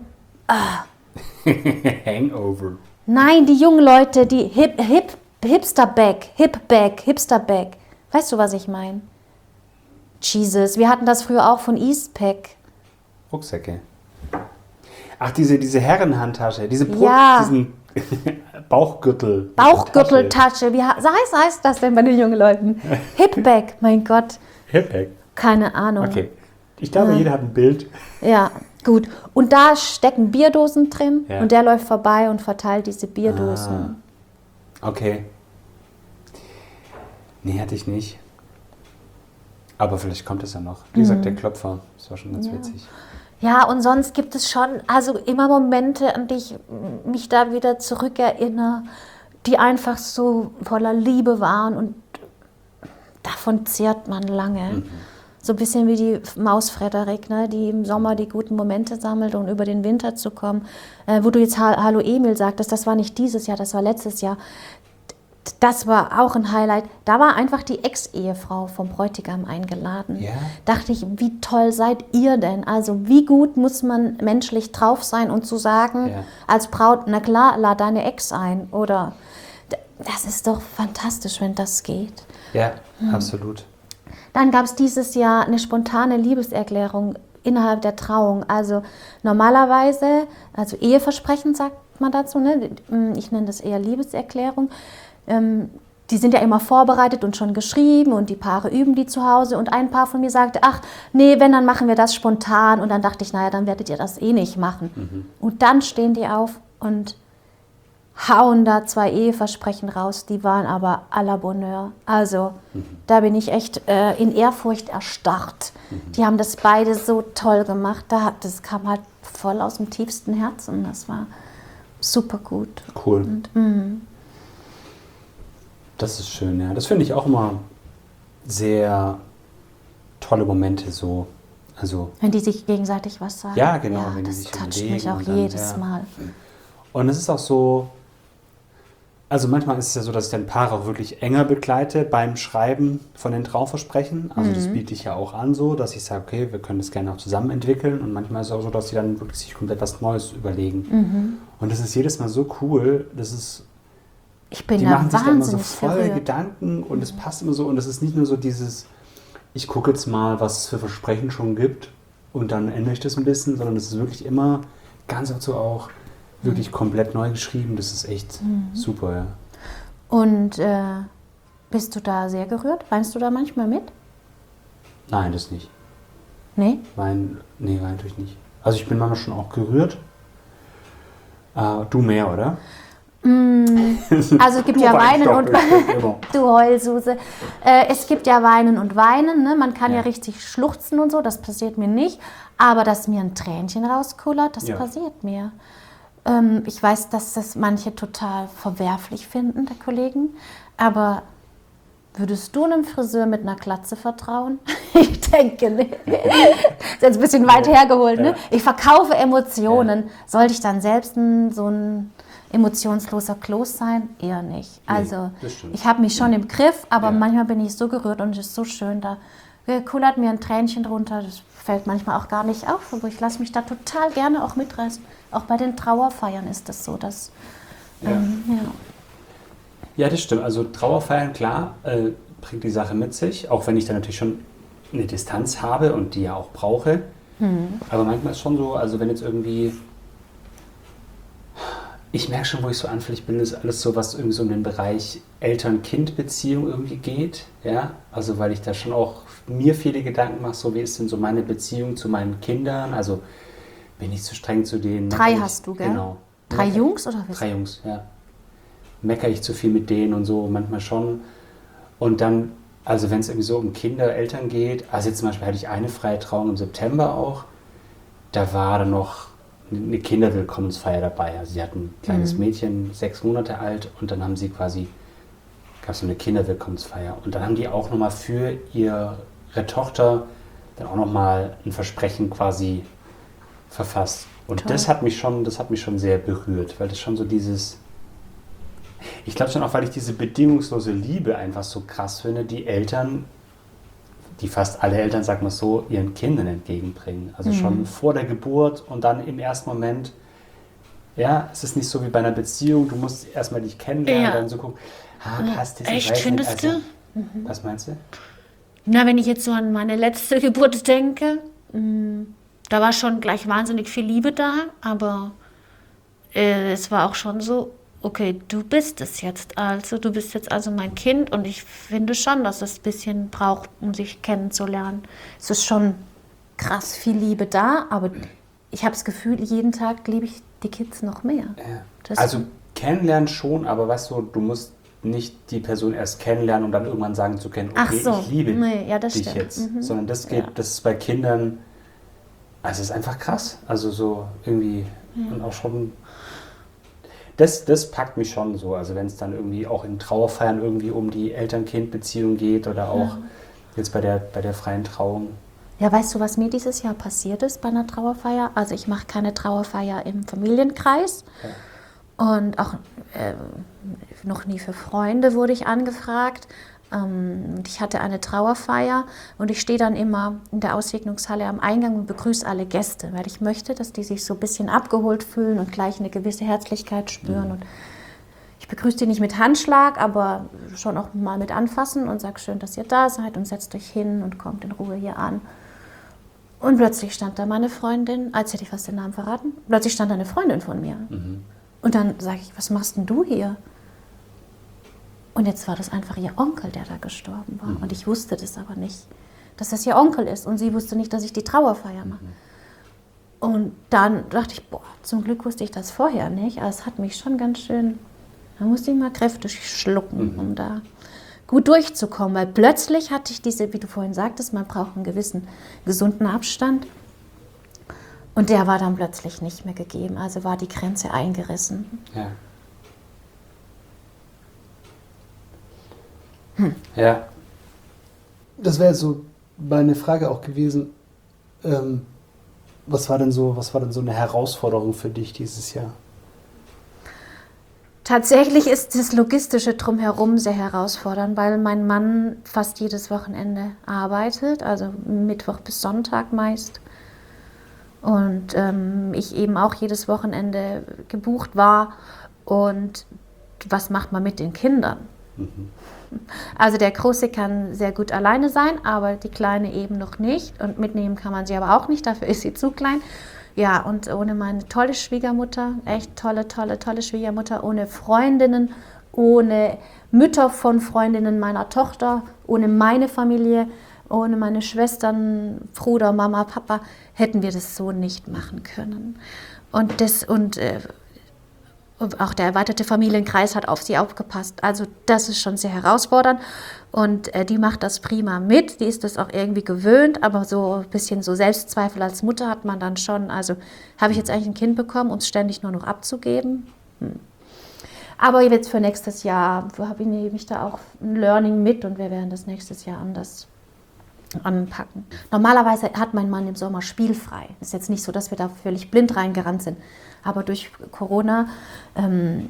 Hangover. Nein, die jungen Leute, die Hip, Hip, Hipster-Bag, Hip-Bag, Hipster-Bag. Weißt du, was ich meine? Jesus, wir hatten das früher auch von Eastpak. Rucksäcke. Ach, diese, diese Herrenhandtasche, diese Brot, Ja. diesen Bauchgürtel. Bauchgürteltasche, wie heißt, heißt das denn bei den jungen Leuten? Hip-Bag, mein Gott, Hippack. keine Ahnung. Okay. Ich glaube, Ja. jeder hat ein Bild. Ja, gut. Und da stecken Bierdosen drin Ja. und der läuft vorbei und verteilt diese Bierdosen. Ah. Okay. Nee, hatte ich nicht. Aber vielleicht kommt es ja noch. Wie gesagt, der Klopfer. Das war schon ganz Ja. witzig. Ja, und sonst gibt es schon, also immer Momente, an die ich mich da wieder zurückerinnere, die einfach so voller Liebe waren und davon zehrt man lange. Mhm. So ein bisschen wie die Maus Frederik, ne, die im Sommer die guten Momente sammelt, um über den Winter zu kommen. Äh, wo du jetzt Ha- Hallo Emil sagtest, das war nicht dieses Jahr, das war letztes Jahr. Das war auch ein Highlight. Da war einfach die Ex-Ehefrau vom Bräutigam eingeladen. Ja. Dachte ich, wie toll seid ihr denn? Also wie gut muss man menschlich drauf sein und zu sagen, Ja. als Braut, na klar, lad deine Ex ein. Oder d- das ist doch fantastisch, wenn das geht. Ja, absolut. Dann gab es dieses Jahr eine spontane Liebeserklärung innerhalb der Trauung. Also normalerweise, also Eheversprechen sagt man dazu, ne? Ich nenne das eher Liebeserklärung. Ähm, die sind ja immer vorbereitet und schon geschrieben und die Paare üben die zu Hause. Und ein Paar von mir sagte, ach nee, wenn, dann machen wir das spontan. Und dann dachte ich, naja, dann werdet ihr das eh nicht machen. Mhm. Und dann stehen die auf und hauen da zwei Eheversprechen raus, die waren aber à la Bonheur. Also mhm. da bin ich echt äh, in Ehrfurcht erstarrt. Mhm. Die haben das beide so toll gemacht. Da hat, das kam halt voll aus dem tiefsten Herzen. Das war super gut. Cool. Und, mh. Das ist schön, ja. Das finde ich auch immer sehr tolle Momente so. Also, wenn die sich gegenseitig was sagen. Ja, genau. Ja, wenn die das sich toucht überlegen mich auch und dann, jedes ja. Mal. Und es ist auch so, also manchmal ist es ja so, dass ich dann Paare auch wirklich enger begleite beim Schreiben von den Trauversprechen. Also mhm. das biete ich ja auch an so, dass ich sage, okay, wir können das gerne auch zusammen entwickeln. Und manchmal ist es auch so, dass sie dann wirklich sich komplett was Neues überlegen. Mhm. Und das ist jedes Mal so cool, das ist, ich bin die da machen sich da immer so wahnsinnig voll verrührt. Gedanken und es passt immer so. Und es ist nicht nur so dieses, ich gucke jetzt mal, was es für Versprechen schon gibt und dann ändere ich das ein bisschen, sondern es ist wirklich immer ganz dazu auch wirklich komplett neu geschrieben. Das ist echt mhm. super, ja. Und äh, bist du da sehr gerührt? Weinst du da manchmal mit? Nein, das nicht. Nee? Wein, nee, wein natürlich nicht. Also ich bin manchmal schon auch gerührt. Äh, du mehr, oder? Mm, also es gibt ja Weinen und Weinen. Du Heulsuse. Äh, es gibt ja Weinen und Weinen. Ne? Man kann ja. ja richtig schluchzen und so. Das passiert mir nicht. Aber dass mir ein Tränchen rauskullert, das ja. passiert mir. Ähm, ich weiß, dass das manche total verwerflich finden, der Kollegen. Aber würdest du einem Friseur mit einer Glatze vertrauen? Ich denke nicht. Das ist jetzt ein bisschen weit hergeholt. Ne? Ich verkaufe Emotionen. Ja. Sollte ich dann selbst ein, so ein emotionsloser Kloß sein? Eher nicht. Also nee, ich habe mich schon im Griff, aber ja. manchmal bin ich so gerührt und es ist so schön. Da kullert mir ein Tränchen drunter. Das fällt manchmal auch gar nicht auf, aber ich lasse mich da total gerne auch mitreißen. Auch bei den Trauerfeiern ist das so, dass ja. Ähm, ja. Ja, das stimmt. Also Trauerfeiern, klar, äh, bringt die Sache mit sich, auch wenn ich dann natürlich schon eine Distanz habe und die ja auch brauche. Mhm. Aber manchmal ist schon so, also wenn jetzt irgendwie, ich merke schon, wo ich so anfällig bin, ist alles so, was irgendwie so in den Bereich Eltern-Kind-Beziehung irgendwie geht. Ja, also weil ich da schon auch mir viele Gedanken mache, so wie ist denn so meine Beziehung zu meinen Kindern, also bin ich zu streng zu denen. Drei ich, hast du, gell? Genau. Drei Mecker, Jungs oder was? Drei Jungs, ja. Meckere ich zu viel mit denen und so, manchmal schon. Und dann, also wenn es irgendwie so um Kinder, Eltern geht, also jetzt zum Beispiel hatte ich eine freie Trauung im September auch, da war dann noch eine Kinderwillkommensfeier dabei. Also sie hatten ein kleines mhm. Mädchen, sechs Monate alt, und dann haben sie quasi, gab es so eine Kinderwillkommensfeier. Und dann haben die auch nochmal für ihre Tochter dann auch nochmal ein Versprechen quasi verfasst. Und Toll. das hat mich schon, das hat mich schon sehr berührt, weil das schon so dieses, ich glaube schon auch, weil ich diese bedingungslose Liebe einfach so krass finde, die Eltern, die fast alle Eltern, sagen wir so, ihren Kindern entgegenbringen. Also mhm. schon vor der Geburt und dann im ersten Moment, ja, es ist nicht so wie bei einer Beziehung, du musst erstmal dich kennenlernen, ja. dann so gucken, ah, passt das? Echt, findest also, du? Mhm. Was meinst du? Na, wenn ich jetzt so an meine letzte Geburt denke, mh, da war schon gleich wahnsinnig viel Liebe da, aber äh, es war auch schon so, okay, du bist es jetzt also, du bist jetzt also mein Kind, und ich finde schon, dass es ein bisschen braucht, um sich kennenzulernen. Es ist schon krass viel Liebe da, aber ich habe das Gefühl, jeden Tag liebe ich die Kids noch mehr. Ja. Also kennenlernen schon, aber weißt du, du musst nicht die Person erst kennenlernen, um dann irgendwann sagen zu können, okay, so. ich liebe nee, ja, dich stimmt. jetzt. Mhm. Sondern das geht, ja. das ist bei Kindern, also es ist einfach krass. Also so irgendwie ja. und auch schon, das, das packt mich schon so. Also wenn es dann irgendwie auch in Trauerfeiern irgendwie um die Eltern-Kind-Beziehung geht oder auch ja. jetzt bei der, bei der freien Trauung. Ja, weißt du, was mir dieses Jahr passiert ist bei einer Trauerfeier? Also ich mache keine Trauerfeier im Familienkreis. Ja. Und auch äh, noch nie für Freunde wurde ich angefragt. Ähm, ich hatte eine Trauerfeier und ich stehe dann immer in der Aussegnungshalle am Eingang und begrüße alle Gäste, weil ich möchte, dass die sich so ein bisschen abgeholt fühlen und gleich eine gewisse Herzlichkeit spüren. Mhm. Und ich begrüße die nicht mit Handschlag, aber schon auch mal mit Anfassen und sage, schön, dass ihr da seid, und setzt euch hin und kommt in Ruhe hier an. Und plötzlich stand da meine Freundin, als hätte ich fast den Namen verraten, plötzlich stand da eine Freundin von mir. Mhm. Und dann sage ich, was machst denn du hier? Und jetzt war das einfach ihr Onkel, der da gestorben war. Mhm. Und ich wusste das aber nicht, dass das ihr Onkel ist. Und sie wusste nicht, dass ich die Trauerfeier mache. Mhm. Und dann dachte ich, boah, zum Glück wusste ich das vorher nicht. Also es hat mich schon ganz schön, da musste ich mal kräftig schlucken, mhm. um da gut durchzukommen. Weil plötzlich hatte ich diese, wie du vorhin sagtest, man braucht einen gewissen gesunden Abstand. Und der war dann plötzlich nicht mehr gegeben. Also war die Grenze eingerissen. Ja. Hm. Ja. Das wäre so meine Frage auch gewesen. Ähm, was war denn so, was war denn so eine Herausforderung für dich dieses Jahr? Tatsächlich ist das Logistische drumherum sehr herausfordernd, weil mein Mann fast jedes Wochenende arbeitet, also Mittwoch bis Sonntag meist. Und ähm, ich eben auch jedes Wochenende gebucht war. Und was macht man mit den Kindern? Mhm. Also der Große kann sehr gut alleine sein, aber die Kleine eben noch nicht. Und mitnehmen kann man sie aber auch nicht, dafür ist sie zu klein. Ja, und ohne meine tolle Schwiegermutter, echt tolle, tolle, tolle Schwiegermutter, ohne Freundinnen, ohne Mütter von Freundinnen meiner Tochter, ohne meine Familie, ohne meine Schwestern, Bruder, Mama, Papa, hätten wir das so nicht machen können. Und, das, und äh, auch der erweiterte Familienkreis hat auf sie aufgepasst. Also das ist schon sehr herausfordernd. Und äh, die macht das prima mit. Die ist das auch irgendwie gewöhnt. Aber so ein bisschen so Selbstzweifel als Mutter hat man dann schon. Also habe ich jetzt eigentlich ein Kind bekommen, um es ständig nur noch abzugeben? Hm. Aber jetzt für nächstes Jahr habe ich nämlich da auch ein Learning mit. Und wir werden das nächstes Jahr anders anpacken. Normalerweise hat mein Mann im Sommer spielfrei. Ist jetzt nicht so, dass wir da völlig blind reingerannt sind. Aber durch Corona ähm,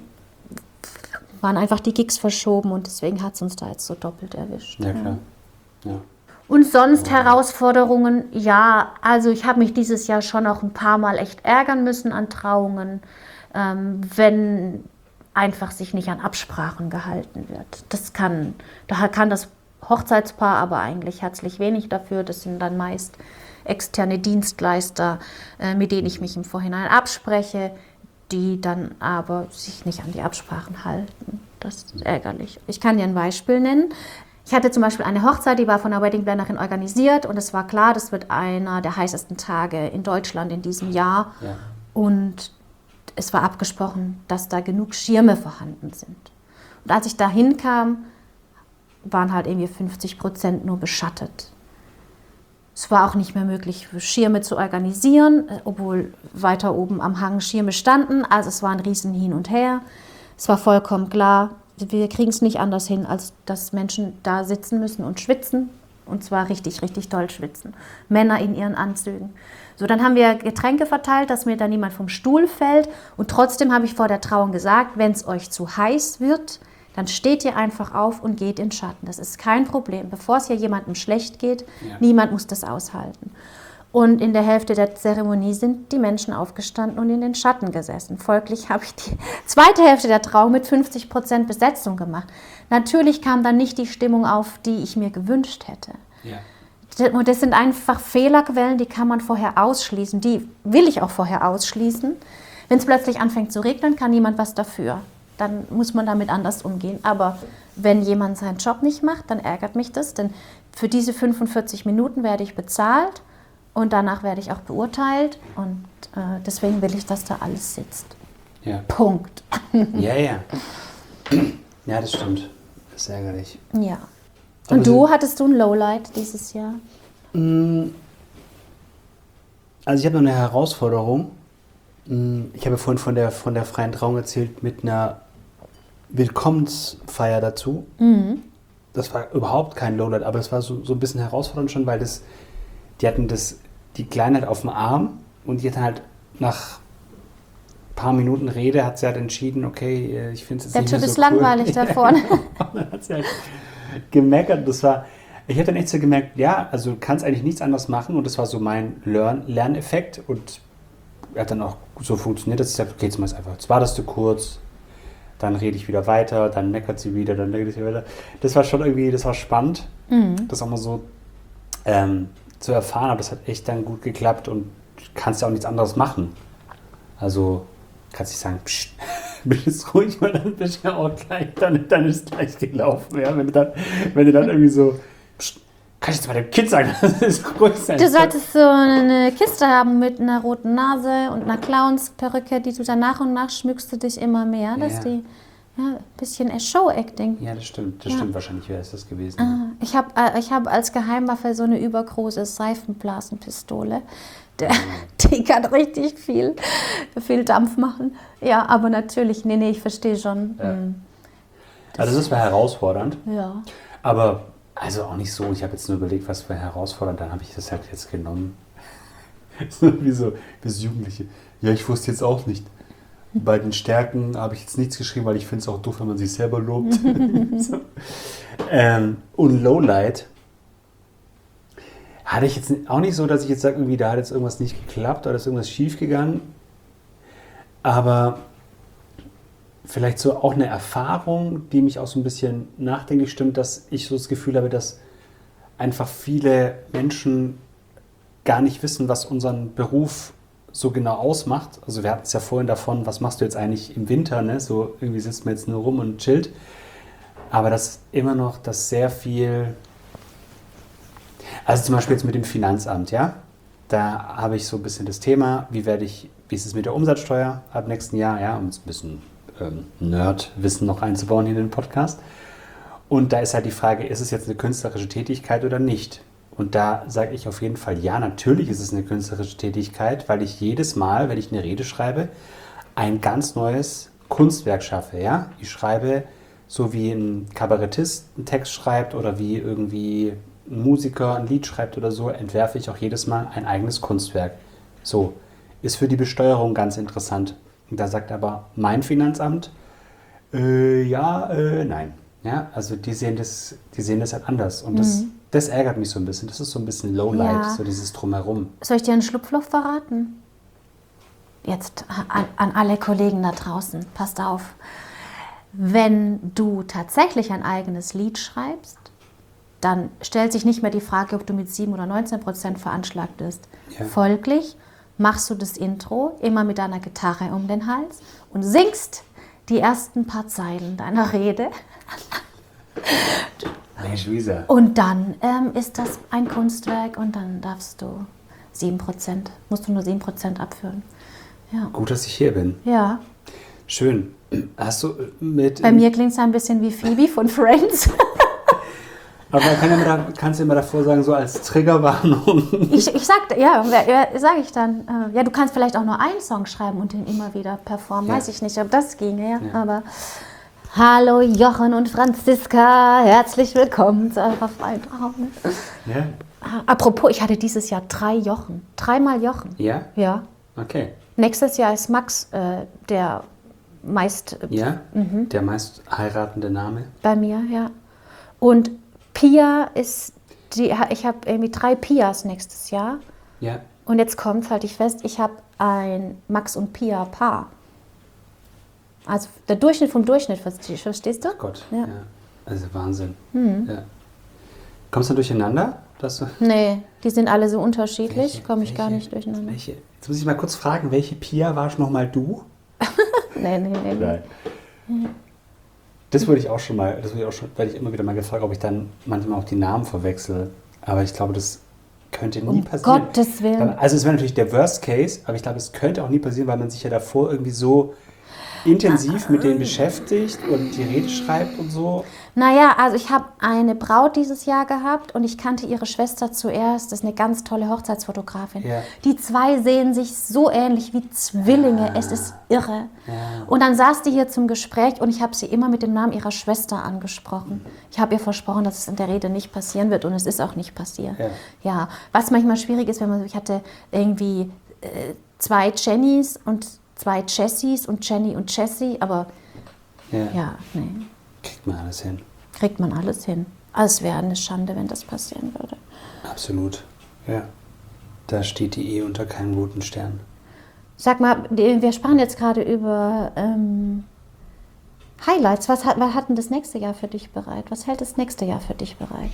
waren einfach die Gigs verschoben und deswegen hat es uns da jetzt so doppelt erwischt. Ja, klar. Ja. Und sonst ja. Herausforderungen, ja, also ich habe mich dieses Jahr schon auch ein paar Mal echt ärgern müssen an Trauungen, ähm, wenn einfach sich nicht an Absprachen gehalten wird. Das kann, da kann das Hochzeitspaar aber eigentlich herzlich wenig dafür. Das sind dann meist externe Dienstleister, äh, mit denen ich mich im Vorhinein abspreche, die dann aber sich nicht an die Absprachen halten. Das ist ärgerlich. Ich kann dir ein Beispiel nennen. Ich hatte zum Beispiel eine Hochzeit, die war von einer Wedding-Plannerin organisiert und es war klar, das wird einer der heißesten Tage in Deutschland in diesem Jahr. Ja. Und es war abgesprochen, dass da genug Schirme vorhanden sind. Und als ich da hinkam, waren halt irgendwie fünfzig Prozent nur beschattet. Es war auch nicht mehr möglich, Schirme zu organisieren, obwohl weiter oben am Hang Schirme standen. Also es war ein riesen Hin und Her. Es war vollkommen klar, wir kriegen es nicht anders hin, als dass Menschen da sitzen müssen und schwitzen. Und zwar richtig, richtig doll schwitzen. Männer in ihren Anzügen. So, dann haben wir Getränke verteilt, dass mir da niemand vom Stuhl fällt. Und trotzdem habe ich vor der Trauung gesagt, wenn es euch zu heiß wird, dann steht ihr einfach auf und geht in Schatten. Das ist kein Problem. Bevor es hier jemandem schlecht geht, ja. Niemand muss das aushalten. Und in der Hälfte der Zeremonie sind die Menschen aufgestanden und in den Schatten gesessen. Folglich habe ich die zweite Hälfte der Trauung mit fünfzig Prozent Besetzung gemacht. Natürlich kam dann nicht die Stimmung auf, die ich mir gewünscht hätte. Ja. Und das sind einfach Fehlerquellen, die kann man vorher ausschließen. Die will ich auch vorher ausschließen. Wenn es plötzlich anfängt zu regnen, kann niemand was dafür. Dann muss man damit anders umgehen. Aber wenn jemand seinen Job nicht macht, dann ärgert mich das. Denn für diese fünfundvierzig Minuten werde ich bezahlt und danach werde ich auch beurteilt. Und äh, deswegen will ich, dass da alles sitzt. Ja. Punkt. Ja, ja. Ja, das stimmt. Das ist ärgerlich. Ja. Und Aber du, hattest du ein Lowlight dieses Jahr? Also ich habe noch eine Herausforderung. Ich habe vorhin von der, von der freien Trauung erzählt mit einer Willkommensfeier dazu. Mhm. Das war überhaupt kein Lowlight, aber es war so, so ein bisschen herausfordernd schon, weil das, die hatten das, die Kleine halt auf dem Arm und die hat halt nach ein paar Minuten Rede hat sie halt entschieden, okay, ich finde es jetzt der nicht Typ mehr so ist langweilig cool. da vorne. Und dann hat sie halt gemeckert. Das war, ich habe dann echt so gemerkt, ja, also du kannst eigentlich nichts anderes machen und das war so mein Lern- Lerneffekt und er hat dann auch so funktioniert, dass ich sage, okay, jetzt mach es einfach. Jetzt wartest du kurz, dann rede ich wieder weiter, dann meckert sie wieder, dann meckert sie wieder. Das war schon irgendwie, das war spannend, mhm. das auch mal so ähm, zu erfahren, aber das hat echt dann gut geklappt und du kannst ja auch nichts anderes machen. Also kannst nicht sagen, psch, bist jetzt ruhig, weil dann bist du ja auch gleich, dann, dann ist es gleich gelaufen. Ja? Wenn, du dann, wenn du dann irgendwie so, psch, Kann ich jetzt mal dem Kind sagen, das ist ruhig sein. Du solltest so eine Kiste haben mit einer roten Nase und einer Clownsperücke, die du dann nach und nach schmückst du dich immer mehr, dass Ja. die ja, ein bisschen Show-Acting. Ja, das stimmt. Das Ja. stimmt wahrscheinlich, wer ist das gewesen? Ah, Ich habe äh, ich hab als Geheimwaffe so eine übergroße Seifenblasenpistole. Der, die kann richtig viel, viel Dampf machen. Ja, aber natürlich, nee, nee, ich verstehe schon. Ja. Hm, Also das war herausfordernd, ja. aber also auch nicht so. Ich habe jetzt nur überlegt, was war herausfordernd, dann habe ich das halt jetzt genommen. So wie so bis Jugendliche. Ja, ich wusste jetzt auch nicht. Bei den Stärken habe ich jetzt nichts geschrieben, weil ich finde es auch doof, wenn man sich selber lobt. So. ähm, und Lowlight hatte ich jetzt auch nicht so, dass ich jetzt sage, irgendwie da hat jetzt irgendwas nicht geklappt oder ist irgendwas schief gegangen. Aber vielleicht so auch eine Erfahrung, die mich auch so ein bisschen nachdenklich stimmt, dass ich so das Gefühl habe, dass einfach viele Menschen gar nicht wissen, was unseren Beruf so genau ausmacht. Also wir hatten es ja vorhin davon, was machst du jetzt eigentlich im Winter, ne? So irgendwie sitzt man jetzt nur rum und chillt. Aber das immer noch, dass sehr viel, also zum Beispiel jetzt mit dem Finanzamt, ja, da habe ich so ein bisschen das Thema, wie werde ich, wie ist es mit der Umsatzsteuer ab nächsten Jahr, ja, um es ein bisschen ähm, Nerd-Wissen noch einzubauen hier in den Podcast. Und da ist halt die Frage, ist es jetzt eine künstlerische Tätigkeit oder nicht? Und da sage ich auf jeden Fall, ja, natürlich ist es eine künstlerische Tätigkeit, weil ich jedes Mal, wenn ich eine Rede schreibe, ein ganz neues Kunstwerk schaffe, ja. Ich schreibe, so wie ein Kabarettist einen Text schreibt oder wie irgendwie ein Musiker ein Lied schreibt oder so, entwerfe ich auch jedes Mal ein eigenes Kunstwerk. So, ist für die Besteuerung ganz interessant. Und da sagt aber mein Finanzamt, äh, ja, äh, nein. Ja, also die sehen das, die sehen das halt anders. Und das, Mhm. das ärgert mich so ein bisschen. Das ist so ein bisschen Lowlight, Ja. so dieses Drumherum. Soll ich dir ein Schlupfloch verraten? Jetzt an, an alle Kollegen da draußen, passt auf. Wenn du tatsächlich ein eigenes Lied schreibst, dann stellt sich nicht mehr die Frage, ob du mit sieben oder neunzehn Prozent veranschlagt bist. Ja. Folglich machst du das Intro immer mit deiner Gitarre um den Hals und singst die ersten paar Zeilen deiner Rede. Mensch, Luisa. Und dann ähm, ist das ein Kunstwerk und dann darfst du sieben Prozent, musst du nur sieben Prozent abführen. Ja. Gut, dass ich hier bin. Ja. Schön. Hast du mit... Bei mir klingt es ein bisschen wie Phoebe von Friends. Aber kann ja da, kannst du immer davor sagen, so als Triggerwarnung. Ich, ich sag, ja, ja sage ich dann. Äh, ja, du kannst vielleicht auch nur einen Song schreiben und den immer wieder performen. Ja. Weiß ich nicht, ob das ginge, ja. Ja. Aber hallo Jochen und Franziska, herzlich willkommen zu eurer freien Traum. Ja? Apropos, ich hatte dieses Jahr drei Jochen. Dreimal Jochen. Ja? Ja. Okay. Nächstes Jahr ist Max äh, der meist äh, Ja? Der meist heiratende Name. bei mir, ja. Und Pia ist, die, ich habe irgendwie drei Pias nächstes Jahr. Ja. Und jetzt kommt, halte ich fest, ich habe ein Max und Pia Paar. Also der Durchschnitt vom Durchschnitt, verstehst, verstehst du? Gott. Ja. Ja. Also Wahnsinn. Ja. Kommst du durcheinander? Dass du Nee, die sind alle so unterschiedlich, Welche- komme ich gar welche- nicht durcheinander. Welche, jetzt muss ich mal kurz fragen, welche Pia warst nochmal du? Nee, nee, nee. nee. Nein. Das wurde ich auch schon mal, das wurde ich auch schon, werde ich immer wieder mal gefragt, ob ich dann manchmal auch die Namen verwechsel. Aber ich glaube, das könnte nie Um passieren. Gottes Willen. Also es wäre natürlich der Worst Case, aber ich glaube, es könnte auch nie passieren, weil man sich ja davor irgendwie so intensiv mit denen beschäftigt und die Rede schreibt und so. Naja, also ich habe eine Braut dieses Jahr gehabt und ich kannte ihre Schwester zuerst. Das ist eine ganz tolle Hochzeitsfotografin. Ja. Die zwei sehen sich so ähnlich wie Zwillinge. Es ist irre. Ja. Und dann saß die hier zum Gespräch und ich habe sie immer mit dem Namen ihrer Schwester angesprochen. Ich habe ihr versprochen, dass es in der Rede nicht passieren wird und es ist auch nicht passiert. Ja. Ja, was manchmal schwierig ist, wenn man, ich hatte irgendwie äh, zwei Jennys und zwei Jessies und Jenny und Jessie, aber Ja. ja, nee. Kriegt man alles hin. Kriegt man alles hin. Also es wäre eine Schande, wenn das passieren würde. Absolut. Ja. Da steht die Ehe unter keinem guten Stern. Sag mal, die- wir sprachen jetzt gerade über ähm, Highlights. Was hat, was hat denn das nächste Jahr für dich bereit? Was hält das nächste Jahr für dich bereit?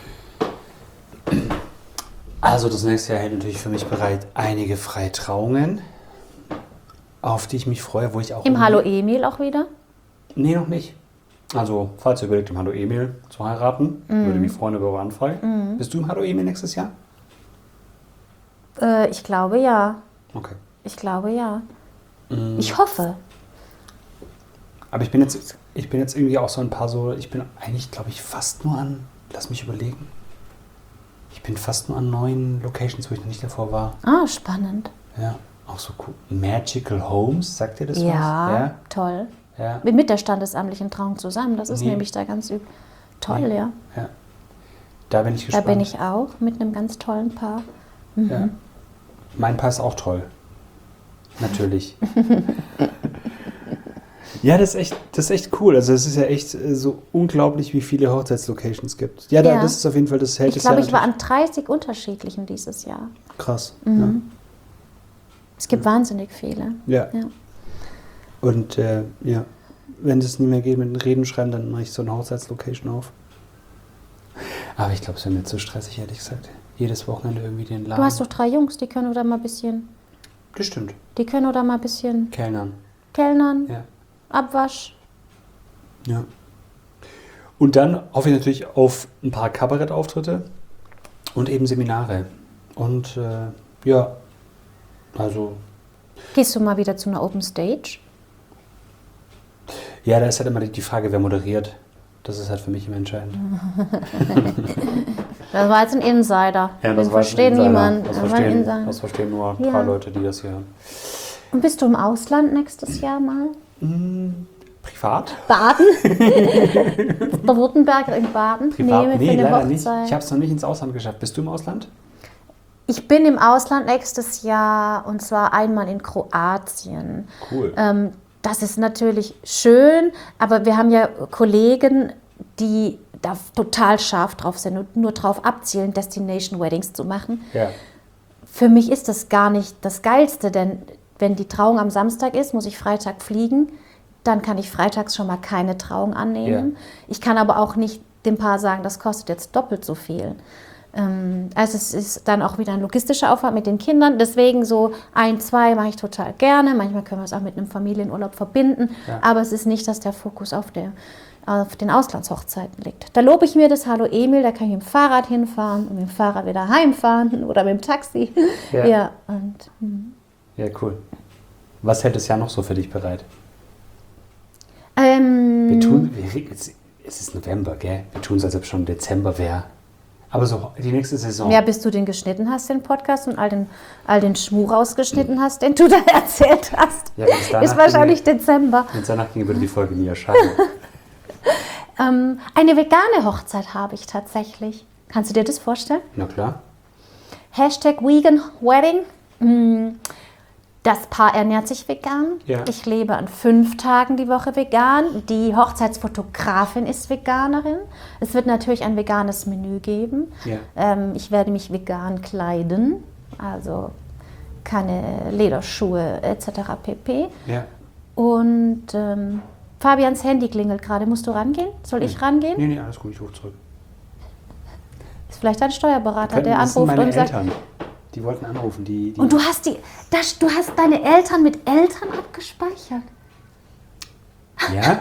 Also das nächste Jahr hält natürlich für mich bereit einige Freitrauungen, auf die ich mich freue, wo ich auch... Im Hallo Emil auch wieder? Nee, noch nicht. Also, falls ihr überlegt, im Hallo Emil zu heiraten, mm. würde mich freuen über eure Anfrage. Mm. Bist du im Hallo Emil nächstes Jahr? Äh, ich glaube ja. Okay. Ich glaube ja. Mm. Ich hoffe. Aber ich bin jetzt, ich bin jetzt irgendwie auch so ein paar so, ich bin eigentlich, glaube ich, fast nur an, lass mich überlegen, ich bin fast nur an neuen Locations, wo ich noch nicht davor war. Ah, spannend. Ja, auch so cool. Magical Homes, sagt ihr das ja, was? Ja, toll. Ja. Mit der standesamtlichen Trauung zusammen, das ist nee. nämlich da ganz üb- toll, nee. ja. ja. Da bin ich gespannt. Da bin ich auch mit einem ganz tollen Paar. Mhm. Ja. Mein Paar ist auch toll. Natürlich. Ja, das ist echt, das ist echt cool. Also es ist ja echt so unglaublich, wie viele Hochzeitslocations gibt. Ja, da, ja. das ist auf jeden Fall das Held Ich glaube, ich war an dreißig unterschiedlichen dieses Jahr. Krass. Mhm. Ja. Es gibt ja. wahnsinnig viele. Ja. ja. Und äh, ja, wenn es nie mehr geht mit den Reden schreiben, dann mache ich so eine Hochzeitslocation auf. Aber ich glaube, es wäre mir zu stressig, ehrlich gesagt. Jedes Wochenende irgendwie den Laden. Du hast doch drei Jungs, die können oder mal ein bisschen... Das stimmt. Die können oder mal ein bisschen... Kellnern. Kellnern. Ja. Abwasch. Ja. Und dann hoffe ich natürlich auf ein paar Kabarettauftritte und eben Seminare. Und äh, ja, also... Gehst du mal wieder zu einer Open Stage? Ja, da ist halt immer die Frage, wer moderiert. Das ist halt für mich immer entscheidend. Das war jetzt ein Insider. Ja, das Den versteht niemand. Das verstehen, das verstehen nur ja. drei Leute, die das hier hören. Und bist du im Ausland nächstes Jahr mal? Hm, privat? Baden? Der Württemberg in Baden? Privat? Nee, nee leider Hochzeit. nicht. Ich habe es noch nicht ins Ausland geschafft. Bist du im Ausland? Ich bin im Ausland nächstes Jahr und zwar einmal in Kroatien. Cool. Ähm, das ist natürlich schön, aber wir haben ja Kollegen, die da total scharf drauf sind und nur drauf abzielen, Destination Weddings zu machen. Ja. Für mich ist das gar nicht das Geilste, denn wenn die Trauung am Samstag ist, muss ich Freitag fliegen. Dann kann ich freitags schon mal keine Trauung annehmen. Ja. Ich kann aber auch nicht dem Paar sagen, das kostet jetzt doppelt so viel. Also es ist dann auch wieder ein logistischer Aufwand mit den Kindern. Deswegen so ein, zwei mache ich total gerne. Manchmal können wir es auch mit einem Familienurlaub verbinden. Ja. Aber es ist nicht, dass der Fokus auf, der, auf den Auslandshochzeiten liegt. Da lobe ich mir das Hallo Emil, da kann ich mit dem Fahrrad hinfahren und mit dem Fahrrad wieder heimfahren oder mit dem Taxi. Ja, ja, und, hm. ja cool. Was hält das Jahr noch so für dich bereit? Ähm, wir tun, wir, es ist November, gell? Wir tun es, als ob es schon Dezember wäre. Aber so die nächste Saison. Ja, bis du den geschnitten hast, den Podcast, und all den, all den Schmuh rausgeschnitten hast, den du da erzählt hast, ja, ist wahrscheinlich ginge, Dezember. Wenn es danach ging, würde die Folge nie erscheinen. ähm, eine vegane Hochzeit habe ich tatsächlich. Kannst du dir das vorstellen? Na klar. Hashtag Vegan Wedding. Das Paar ernährt sich vegan. Ja. Ich lebe an fünf Tagen die Woche vegan. Die Hochzeitsfotografin ist Veganerin. Es wird natürlich ein veganes Menü geben. Ja. Ähm, ich werde mich vegan kleiden, also keine Lederschuhe et cetera pp. Ja. Und ähm, Fabians Handy klingelt gerade. Musst du rangehen? Soll nee. ich rangehen? Nee, nee, alles gut, ich rufe zurück. Ist vielleicht ein Steuerberater, der das anruft sind meine und sagt... Eltern. Die wollten anrufen. Die, die und du hast, die, das, du hast deine Eltern mit Eltern abgespeichert? Ja?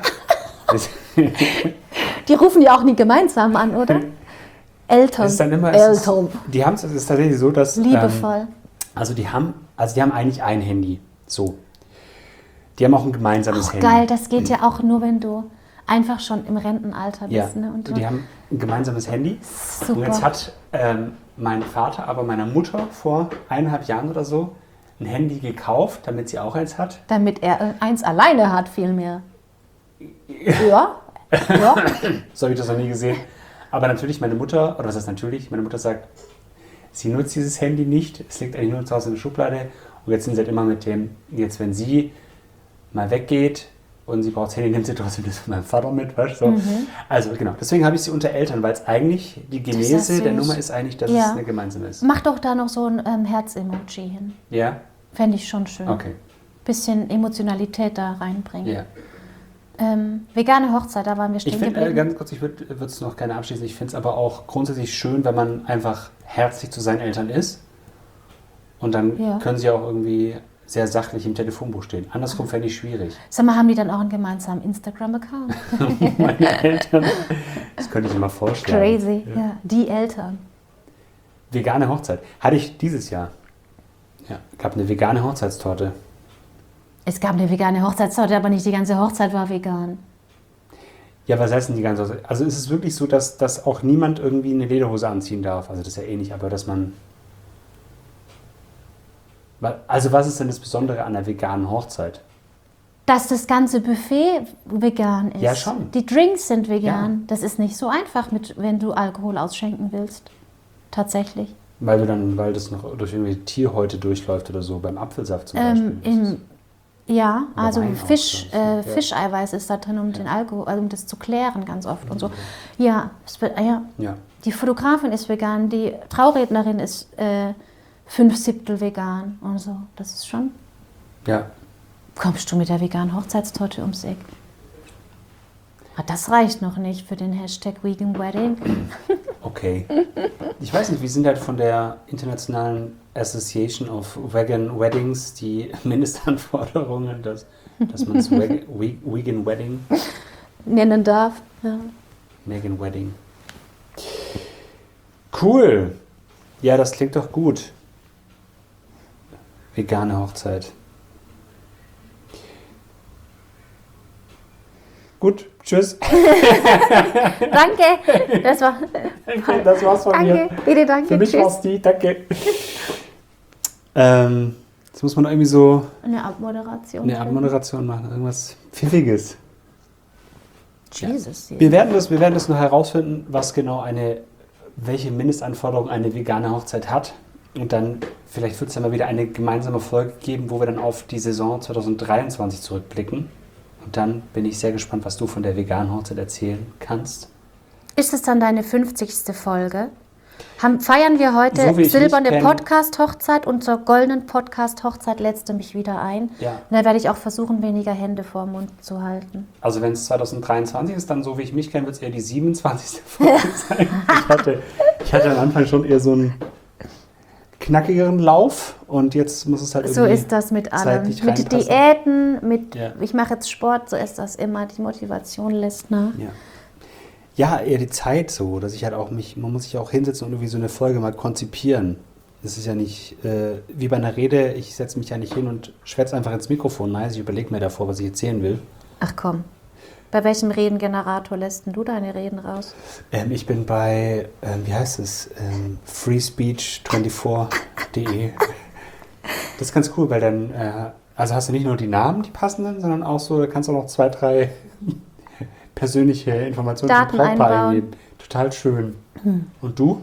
Die rufen ja auch nie gemeinsam an, oder? Eltern. Es ist dann immer, Eltern. Ist, die haben es ist tatsächlich so, dass... Liebevoll. Ähm, also, die haben, also die haben eigentlich ein Handy. So. Die haben auch ein gemeinsames auch Handy. Geil, das geht ja auch nur, wenn du einfach schon im Rentenalter bist. Ja, Ne? Und die haben ein gemeinsames Handy. Super. Und jetzt hat ähm, mein Vater aber meiner Mutter vor eineinhalb Jahren oder so ein Handy gekauft, damit sie auch eins hat. Damit er eins alleine hat, vielmehr. Ja. ja. So habe ich das noch nie gesehen. Aber natürlich meine Mutter, oder was heißt natürlich, meine Mutter sagt, sie nutzt dieses Handy nicht, es liegt eigentlich nur zu Hause in der Schublade. Und jetzt sind sie halt immer mit dem, jetzt wenn sie mal weggeht und sie braucht das Handy, nimmt sie trotzdem das von meinem Vater mit, weißt du? So. Mhm. Also genau, deswegen habe ich sie unter Eltern, weil es eigentlich, die Genese der Nummer ist eigentlich, dass ja. es eine gemeinsame ist. Mach doch da noch so ein ähm, Herz-Emoji hin. Ja? Fände ich schon schön. Okay. Bisschen Emotionalität da reinbringen. Ja. Ähm, vegane Hochzeit, da waren wir stehen Ich finde, äh, geblieben. ganz kurz, ich würde es noch gerne abschließen, ich finde es aber auch grundsätzlich schön, wenn man einfach herzlich zu seinen Eltern ist. Und dann Ja. können sie auch irgendwie sehr sachlich im Telefonbuch stehen. Andersrum fände ich schwierig. Sag mal, haben die dann auch einen gemeinsamen Instagram-Account? Meine Eltern, das könnte ich mir mal vorstellen. Crazy, ja. ja. Die Eltern. Vegane Hochzeit. Hatte ich dieses Jahr. Ja, gab eine vegane Hochzeitstorte. Es gab eine vegane Hochzeitstorte, aber nicht die ganze Hochzeit war vegan. Ja, was heißt denn die ganze Hochzeit? Also ist es wirklich so, dass, dass auch niemand irgendwie eine Lederhose anziehen darf? Also das ist ja eh nicht, aber dass man... Also was ist denn das Besondere an einer veganen Hochzeit? Dass das ganze Buffet vegan ist. Ja, schon. Die Drinks sind vegan. Ja. Das ist nicht so einfach, mit, wenn du Alkohol ausschenken willst. Tatsächlich. Weil wir dann, weil das noch durch irgendwie Tierhäute durchläuft oder so, beim Apfelsaft zum Ähm, Beispiel. im, ja, Oder also Wein auch, Fisch, glaub ich, äh, ja. Fischeiweiß ist da drin, um den Alkohol, also um das zu klären ganz oft und so. Ja, es wird, ja. Ja. Die Fotografin ist vegan, die Traurednerin ist äh, fünf Siebtel vegan und so. Das ist schon. Ja. Kommst du mit der veganen Hochzeitstorte ums Eck? Ah, das reicht noch nicht für den Hashtag Vegan Wedding. Okay. Ich weiß nicht, wir sind halt von der Internationalen Association of Vegan Weddings die Mindestanforderungen, dass, dass man es Vegan Wedding, Nennen darf. Ja. Vegan Wedding. Cool. Ja, das klingt doch gut. Vegane Hochzeit. Gut, tschüss. Danke. Das war. Danke, das war's von Danke. mir. Bitte danke. Für mich Tschüss. war's die. Danke. ähm, jetzt muss man irgendwie so Eine Abmoderation. eine Abmoderation machen. Irgendwas Pfiffiges. Jesus. Wir werden das, wir werden das noch herausfinden, was genau eine, welche Mindestanforderung eine vegane Hochzeit hat. Und dann, vielleicht wird es ja mal wieder eine gemeinsame Folge geben, wo wir dann auf die Saison zwanzig dreiundzwanzig zurückblicken. Und dann bin ich sehr gespannt, was du von der veganen Hochzeit erzählen kannst. Ist es dann deine fünfzigste Folge? Haben, feiern wir heute So wie ich silberne mich kenn- Podcast-Hochzeit und zur goldenen Podcast-Hochzeit lädst du mich wieder ein. Ja. Und dann werde ich auch versuchen, weniger Hände vor Mund zu halten. Also wenn es zwanzig dreiundzwanzig ist, dann so wie ich mich kenne, wird es eher die siebenundzwanzigste Folge sein. Ich hatte, ich hatte am Anfang schon eher so einen knackigeren Lauf und jetzt muss es halt irgendwie So ist das mit allem. zeitlich Mit reinpassen. Diäten, mit Ja. ich mache jetzt Sport, so ist das immer. Die Motivation lässt nach. Ja. Ja, eher die Zeit so, dass ich halt auch mich, man muss sich auch hinsetzen und irgendwie so eine Folge mal konzipieren. Es ist ja nicht, äh, wie bei einer Rede, ich setze mich ja nicht hin und schwätze einfach ins Mikrofon. Nein, ich überlege mir davor, was ich erzählen will. Ach komm. Bei welchem Redengenerator lässt denn du deine Reden raus? Ähm, ich bin bei, ähm, wie heißt es, ähm, freespeech vierundzwanzig punkt de. Das ist ganz cool, weil dann, äh, also hast du nicht nur die Namen, die passenden, sondern auch so, da kannst du auch noch zwei, drei persönliche Informationen zum Daten Brautpaar einbauen. eingeben. Total schön. Und du?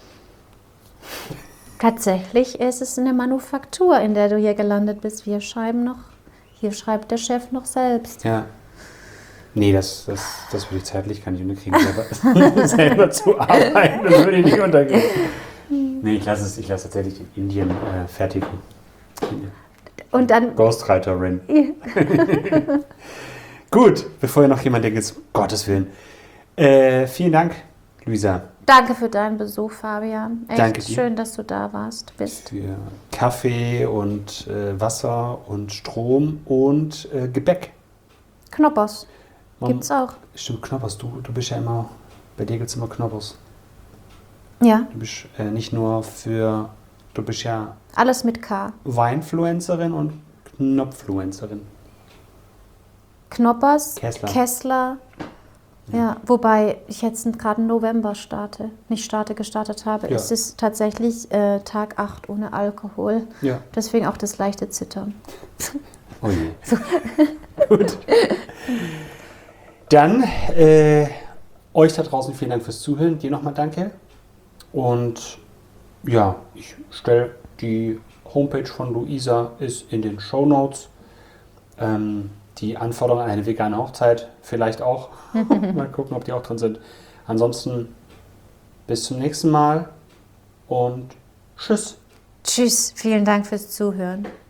Tatsächlich ist es eine Manufaktur, in der du hier gelandet bist. Wir schreiben noch, hier schreibt der Chef noch selbst. Ja. Nee, das, das, das würde ich zeitlich gar nicht unterkriegen, selber, selber zu arbeiten, das würde ich nicht unterkriegen. Nee, ich lasse es, ich lasse tatsächlich in Indien äh, fertigen. Und dann, Ghostwriterin. Gut, bevor ihr noch jemand denkt, jetzt, um Gottes Willen. Äh, vielen Dank, Luisa, danke für deinen Besuch, Fabian. Echt Danke dir. schön, dass du da warst, bist. für Kaffee und äh, Wasser und Strom und äh, Gebäck. Knoppers Man- gibt's auch. Stimmt, Knoppers, du, du bist ja immer, bei dir gibt es immer Knoppers. Ja, Du bist äh, nicht nur für, du bist ja alles mit K. Weinfluencerin und Knopfluencerin. Knoppers, Kessler. Kessler. Ja, wobei ich jetzt gerade im November starte, nicht starte, gestartet habe. Ja. Es ist tatsächlich äh, Tag acht ohne Alkohol. Ja. Deswegen auch das leichte Zittern. Oh je. Gut. Dann äh, euch da draußen vielen Dank fürs Zuhören. Dir nochmal danke. Und ja, ich stelle die Homepage von Luisa ist in den Shownotes. Ähm, die Anforderungen an eine vegane Hochzeit vielleicht auch. Mal gucken, ob die auch drin sind. Ansonsten bis zum nächsten Mal und tschüss. Tschüss, vielen Dank fürs Zuhören.